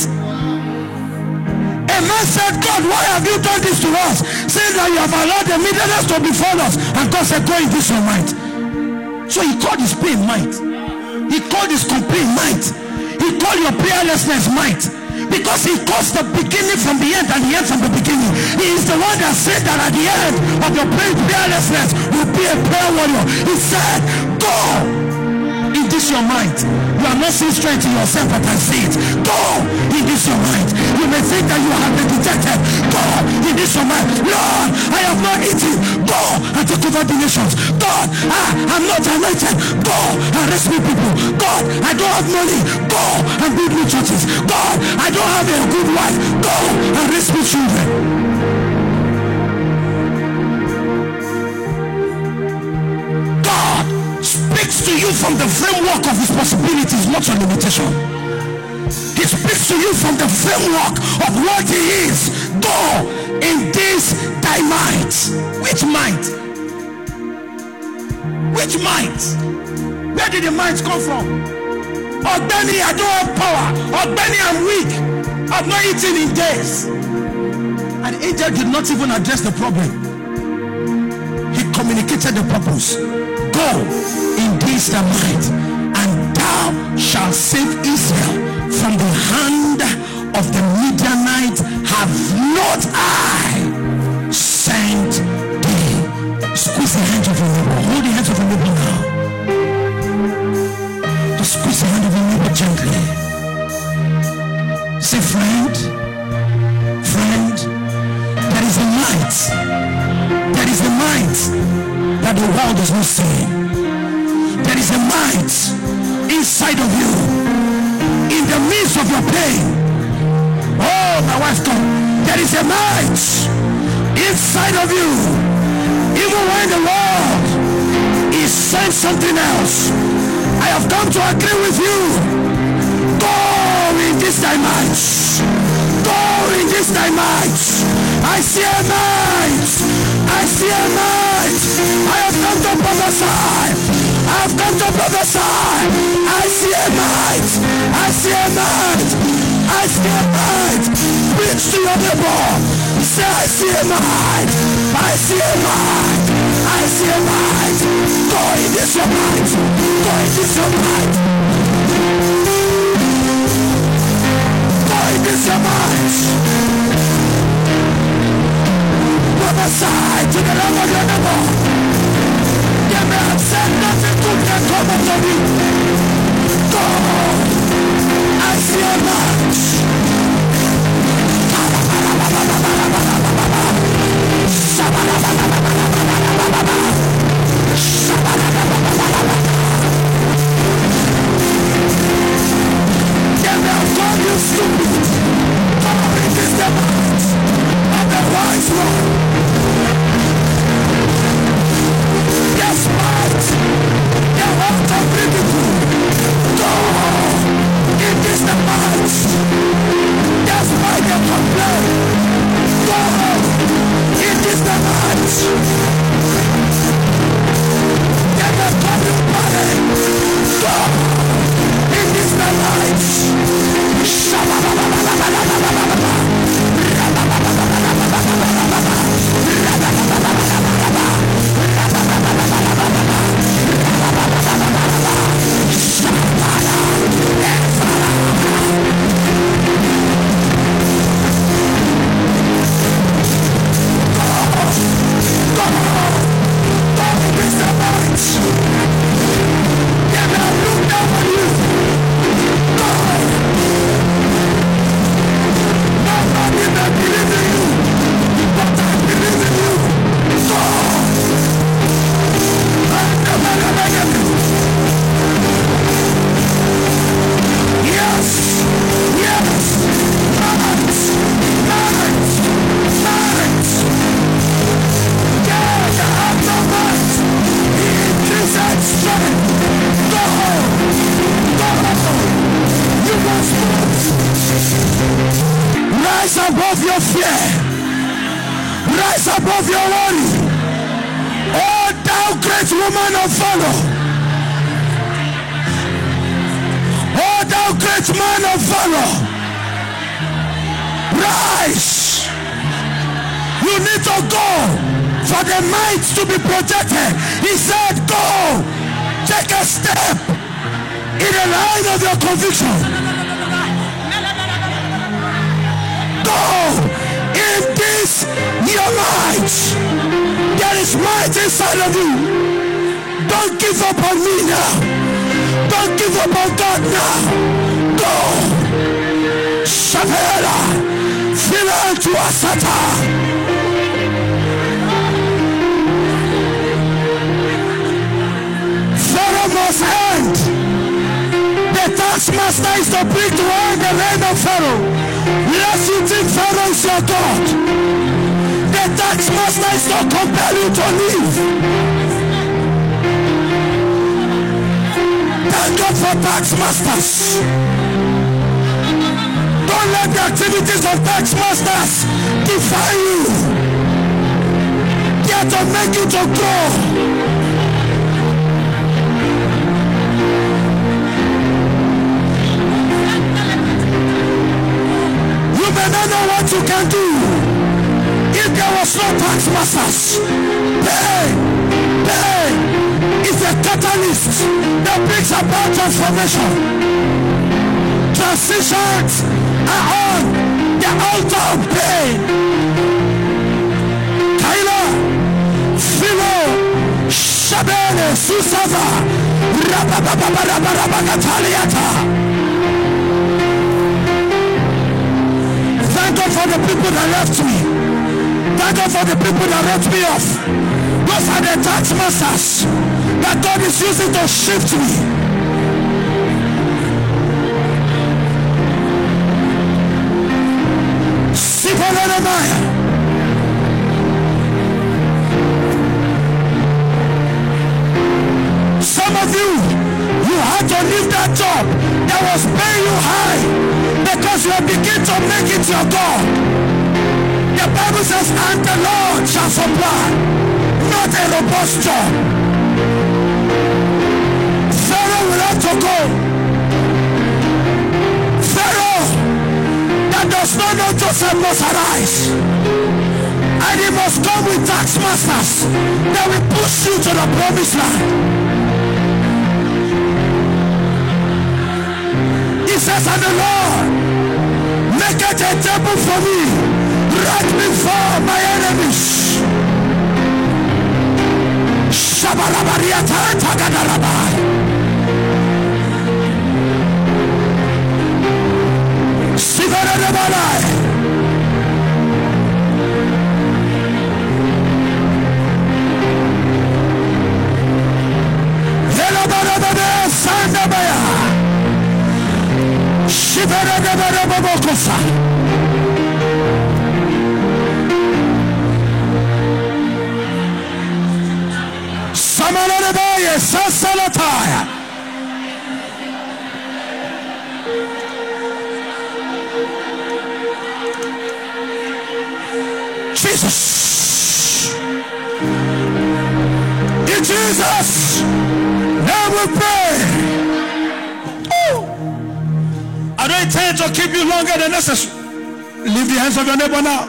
A man said, God, why have you done this to us? Saying that you have allowed the Midianites to befall us. And God said, go in this your might. So he called his pain might. He called his complaint might. He called your prayerlessness might. Because he calls the beginning from the end and the end from the beginning. He is the one that said that at the end of your prayerlessness will be a prayer warrior. He said, go in this your your might. You are not seeing strength in yourself, but I see it. Go in this your might. You may think that you have been dejected. Go in this your might. Lord, I have not eaten. Go and take over the nations. God, I'm not anointed. Go and rescue people. God, I don't have money. Go and build new churches. God, I don't have a good wife. Go and rescue children. God speaks to you from the framework of his possibilities, not your limitation. He speaks to you from the framework of what he is. Go in this thy might. Which might? Which might? Where did the might come from? Ogbeni, I don't have power. Ogbeni, I'm weak. I've not eaten in days. And the angel did not even address the problem. He communicated the purpose. Go in this thy might, and thou shalt save Israel from the hand of the Midianites. Have not I sent thee? Squeeze the hands of your neighbor. Hold the hands of your neighbor now. Just squeeze the hand of your neighbor gently. Say, friend, there is a might. There is a might that the world does not see. There is a might inside of you, in the midst of your pain. Oh, my wife, come. There is a might inside of you, even when the world is saying something else. I have come to agree with you. Go in this thy might. Go in this thy might. I see a might. I see a might. I have come to prophesy. I have come to prophesy. I see a might. I see a might. I see a might. Preach to your neighbor. Say, I see a might. I see a might. I see a might. Go in this your might. Go in this your might. Go in this your might. Prophesy to the Lord of your neighbor. They may have said nothing good can come out of you. Go. I see a might. They may have called you stupid. Come in this the might of the wise one. Yes, might. The heart of ridicule. Go. It is the might. That's why they complain. Go. It is the might. They may call you money. Go. It is the might. Rise above your fear. Rise above your worry. Oh, thou great woman of valor. Oh, thou great man of valor. Rise. You need to go for the might to be protected. He said, go. Take a step in the line of your conviction. In this your might, there is might inside of you. Don't give up on me now. Don't give up on God now. Go. Shavela. Fill to Asata. Pharaoh must end. The tax master is to bring to end the reign of Pharaoh. Unless you think Pharaoh is your God, the tax master is to compel you to leave. Thank God for tax masters. Don't let the activities of tax masters define you. They are to make you to grow. You may not know what you can do. If there was no tax masters, pay is a catalyst that brings about transformation. Transitions are on the altar of pain. Kaila, Philo, Shabene, Susava, Rababababababakataliata. Thank God for the people that left me. Thank God for the people that wrote me off. Those are the tax masters that God is using to shift me. Some of you had to leave that job that was paying you high because you have begun to make it your God. The Bible says, and the Lord shall supply, not a robust job. Pharaoh will have to go. Pharaoh that does not know Joseph must arise. And he must come with tax masters that will push you to the promised land. He says, and the Lord make it a table for me right before my enemies. Shabalabariata Tagadarabai. Sivaradabalai. Yelabarabade Sandabaya. Shivaradababokosa. Samanadabaye Sasalataya. Jesus. In Jesus' name we pray. I don't intend to keep you longer than necessary. Leave the hands of your neighbor now.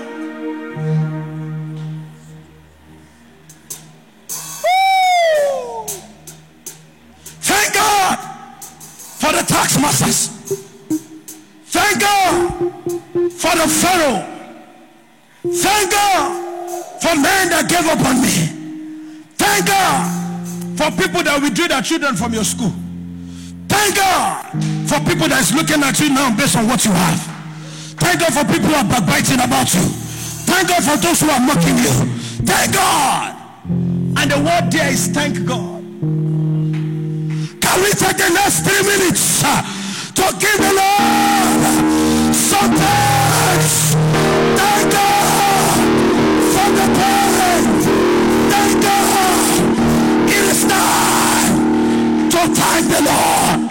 Thank God for the tax masters. Thank God for the Pharaoh. Thank God for men that gave up on me. Thank God for people that withdrew their children from your school. Thank God for people that is looking at you now based on what you have. Thank God for people who are backbiting about you. Thank God for those who are mocking you. Thank God. And the word there is thank God. Can we take the next 3 minutes to give the Lord some thanks? Thank God for the pain. Thank God. It is time to thank the Lord.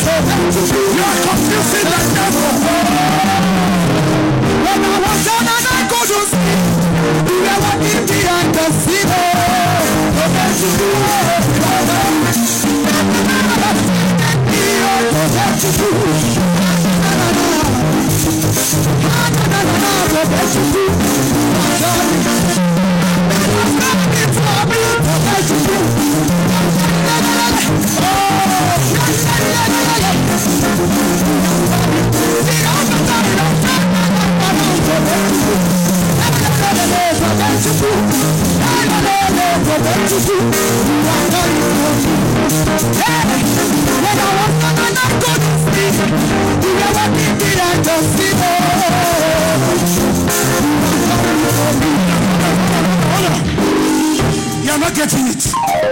You are confusing the devil. When I was on You're not getting it.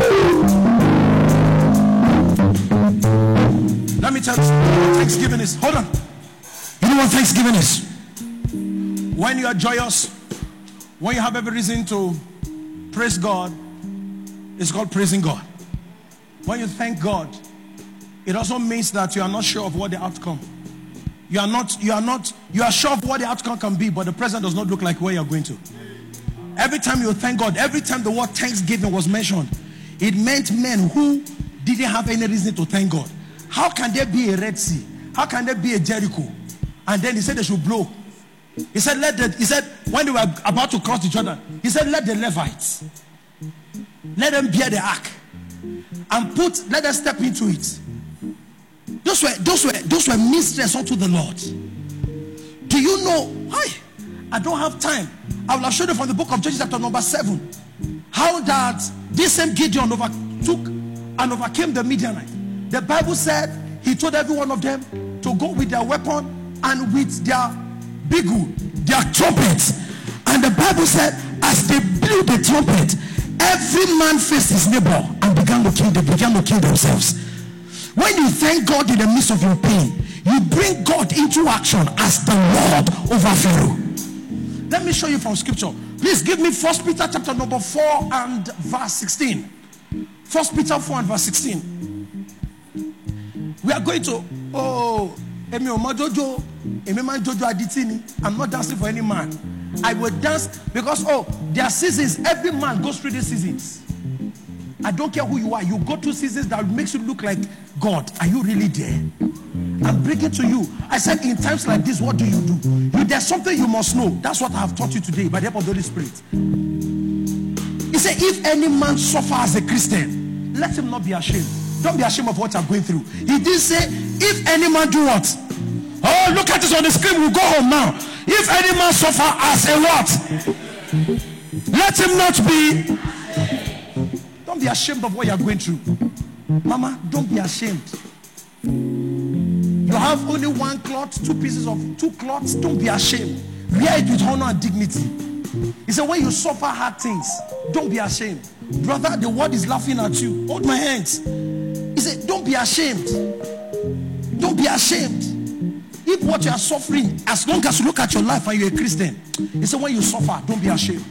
Let me tell you what Thanksgiving is. Hold on. You know what Thanksgiving is? When you are joyous, when you have every reason to praise God, it's called praising God. When you thank God, it also means that you are not sure of what the outcome. You are sure of what the outcome can be, but the present does not look like where you're going to. Every time you thank God, every time the word thanksgiving was mentioned, it meant men who didn't have any reason to thank God. How can there be a Red Sea? How can there be a Jericho? And then he said they should blow. He said when they were about to cross the Jordan, he said let the Levites, let them bear the ark and let them step into it. Those were ministers unto the Lord. Do you know? I don't have time. I will have shown you from the book of Judges chapter number 7 how that this same Gideon overtook and overcame the Midianite. The Bible said he told every one of them to go with their weapon and with their bigul, their trumpets. And the Bible said as they blew the trumpet, every man faced his neighbor and began to kill themselves. When you thank God in the midst of your pain, you bring God into action as the Lord over Pharaoh. Let me show you from scripture. Please give me 1 Peter chapter number 4 and verse 16. 1 Peter 4 and verse 16. We are going to I'm not dancing for any man. I will dance because there are seasons. Every man goes through these seasons. I don't care who you are. You go through seasons that makes you look like God. Are you really there? I'm bringing to you. I said in times like this, what do? There's something you must know. That's what I have taught you today by the help of the Holy Spirit. He said, if any man suffer as a Christian, let him not be ashamed. Don't be ashamed of what you're going through. He did say, if any man do what? Oh, look at this on the screen. We'll go home now. If any man suffer as a what? Let him not be. Don't be ashamed of what you're going through. Mama, don't be ashamed. You have only one cloth, two cloths. Don't be ashamed. Wear it with honor and dignity. He said, when you suffer hard things, don't be ashamed. Brother, the world is laughing at you. Hold my hands. He said, don't be ashamed. Don't be ashamed. If what you are suffering, as long as you look at your life and you're a Christian, he said, when you suffer, don't be ashamed.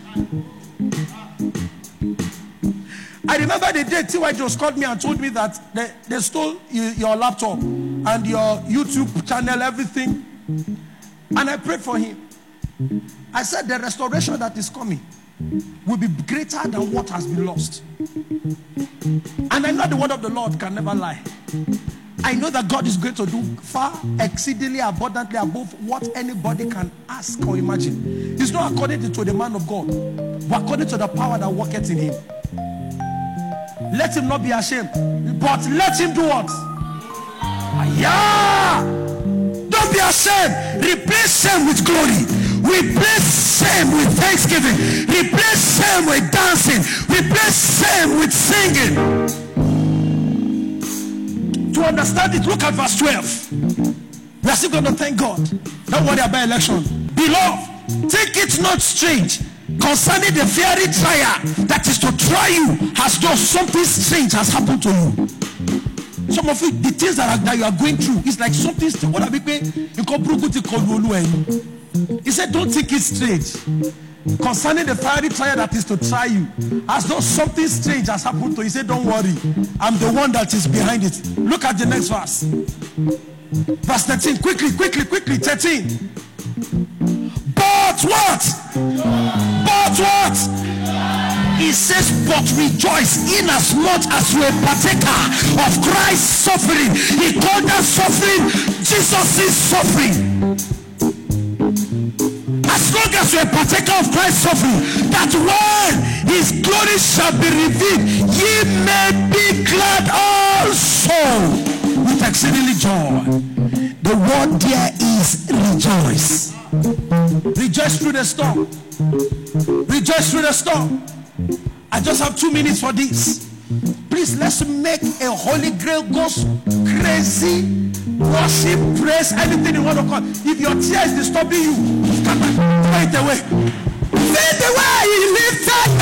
I remember the day T.Y. Jones called me and told me that they stole your laptop and your YouTube channel, everything. And I prayed for him. I said the restoration that is coming will be greater than what has been lost. And I know the word of the Lord can never lie. I know that God is going to do far exceedingly abundantly above what anybody can ask or imagine. It's not according to the man of God, but according to the power that worketh in him. Let him not be ashamed, but let him do what? Yeah! Don't be ashamed. Replace shame with glory. Replace shame with thanksgiving. Replace shame with dancing. Replace shame with singing. To understand it, look at verse 12. We are still going to thank God. Don't worry about election. Beloved, take it not strange concerning the fiery trial that is to try you, as though something strange has happened to you. Some of you, the things that you are going through, it's like something. What have he said, don't think it's strange concerning the fiery trial that is to try you, as though something strange has happened to you. He said, don't worry, I'm the one that is behind it. Look at the next verse. Verse 13, quickly, 13. But But what? He says, but rejoice inasmuch as you are partaker of Christ's suffering. He called that suffering Jesus' suffering. As long as you are partaker of Christ's suffering, that when his glory shall be revealed, ye may be glad also with exceedingly joy. The word there is rejoice. Rejoice through the storm. Rejoice through the storm. I just have 2 minutes for this. Please, let's make a Holy Grail goes crazy. Worship, praise, anything you want to call. If your tear is disturbing you, throw it away. Feel the way he lifted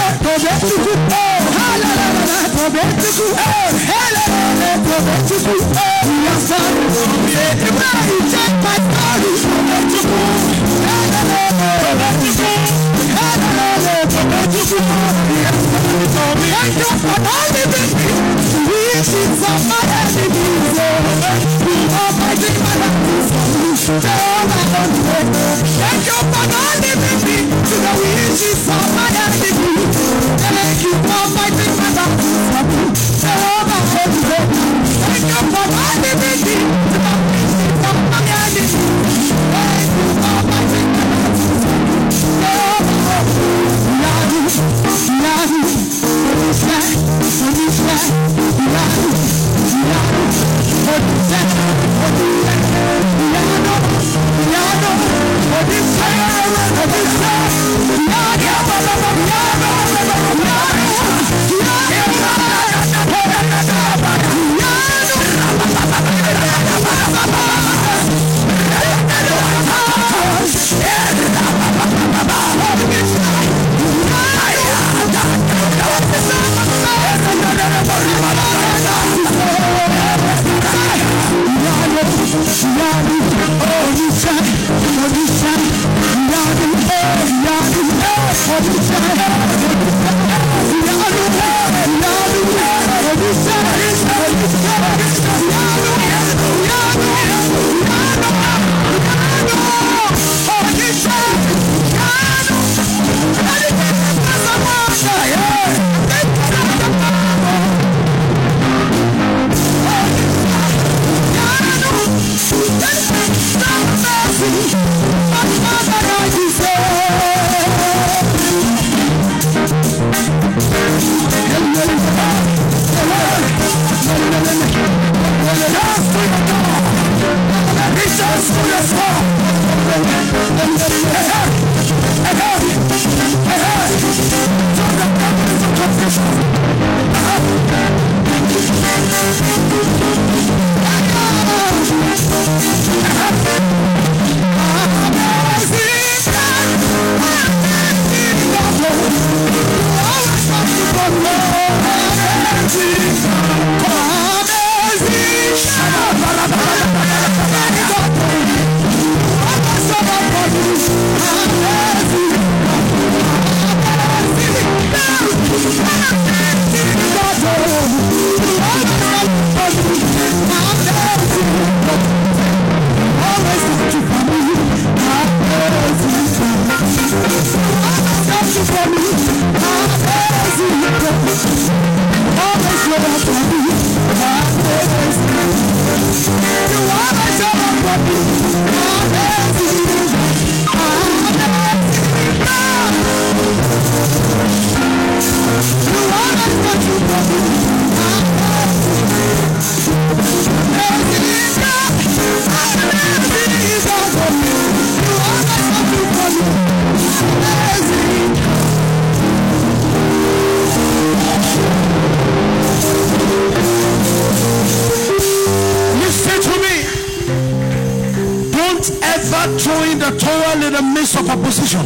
throwing the towel in the midst of opposition.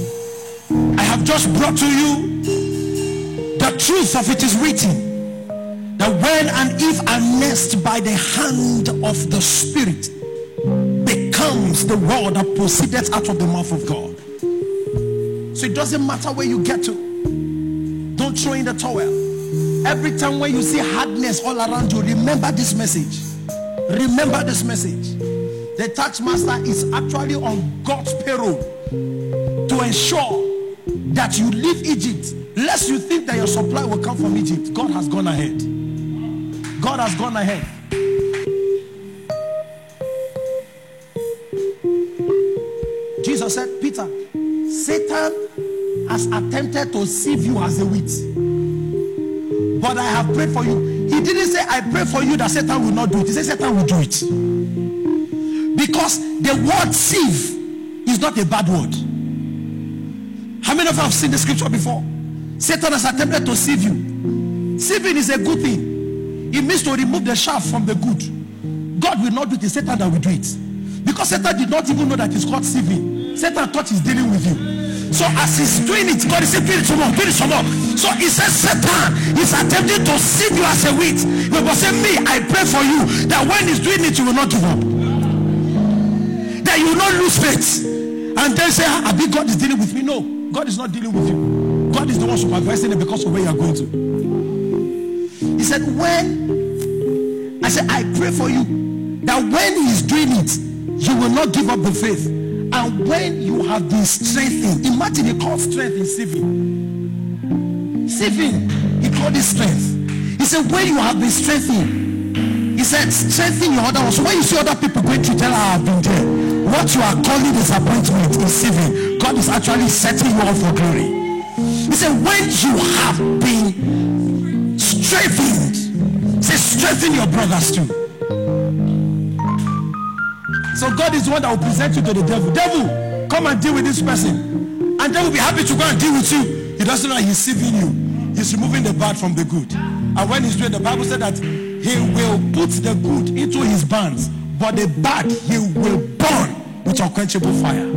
I have just brought to you the truth of it is written that when and if harnessed by the hand of the Spirit becomes the word that proceeded out of the mouth of God. So it doesn't matter where you get to, don't throw in the towel. Every time when you see hardness all around you, remember this message. Remember this message. The tax master is actually on God's payroll. to ensure that you leave Egypt, lest you think that your supply will come from Egypt. God has gone ahead. God has gone ahead. Jesus said, Peter, Satan has attempted to sieve you as a wheat, but I have prayed for you. He didn't say, I pray for you that Satan will not do it. He said, Satan will do it. Because the word sieve is not a bad word. How many of you have seen the scripture before? Satan has attempted to sieve you. Sieving is a good thing. It means to remove the chaff from the good. God will not do it. It's Satan that will do it. Because Satan did not even know that it's called sieving. Satan thought he's dealing with you. So as he's doing it, God is saying, do it some more, do it some more. So he says, Satan is attempting to sieve you as a wheat. But say, me, I pray for you that when he's doing it, you will not give up. That you will not lose faith. And then say, I think God is dealing with me. No, God is not dealing with you. God is the one supervising it because of where you are going to. He said, I pray for you that when he's doing it, you will not give up the faith. And when you have been strengthened, imagine he called strength in sieving. Sieving, he called it strength. He said, when you have been strengthened, he said, strengthen your other one. So when you see other people going to tell her, I have been there, what you are calling disappointment is sieving. God is actually setting you up for glory. He said, when you have been strengthened, say, strengthen your brothers too. So God is the one that will present you to the devil. Devil, come and deal with this person. And they will be happy to go and deal with you. He doesn't know he's sieving you. He's removing the bad from the good. And when he's doing, the Bible said that he will put the good into his bands, but the bad he will burn with unquenchable fire.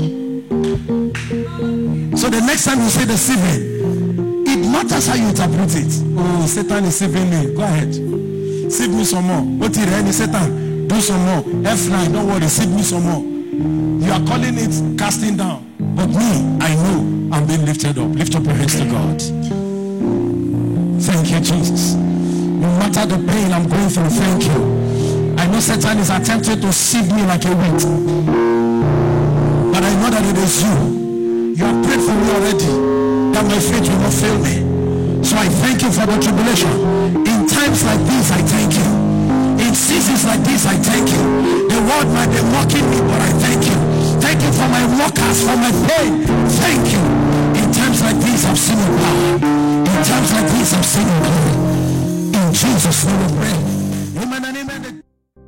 So the next time you say the sieving, it matters how you interpret it. Oh, Satan is sieving me. Go ahead. Sieve me some more. What is any Satan? Do some more. F9, don't worry, sieve me some more. You are calling it casting down. But me, I know I'm being lifted up. Lift up your hands to God. Thank you, Jesus. No matter the pain I'm going through, thank you. I know Satan is attempting to sieve me like a wheat, but I know that it is you. You have prayed for me already, that my faith will not fail me. So I thank you for the tribulation. In times like this, I thank you. In seasons like this, I thank you. The world might be mocking me, but I thank you. Thank you for my mockers, for my pain. Thank you. In times like this, I've seen your power. In times like this, I've seen your glory. In Jesus' name we pray. Amen and amen.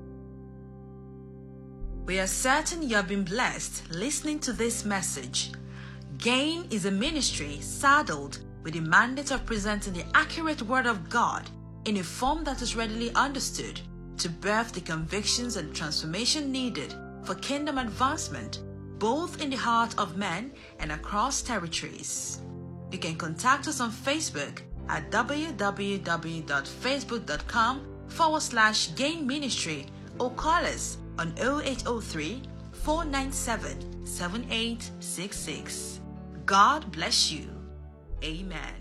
We are certain you have been blessed listening to this message. Gain is a ministry saddled with the mandate of presenting the accurate word of God in a form that is readily understood, to birth the convictions and transformation needed for kingdom advancement, both in the heart of men and across territories. You can contact us on Facebook at www.facebook.com/Gain Ministry or call us on 0803 497 7866. God bless you. Amen.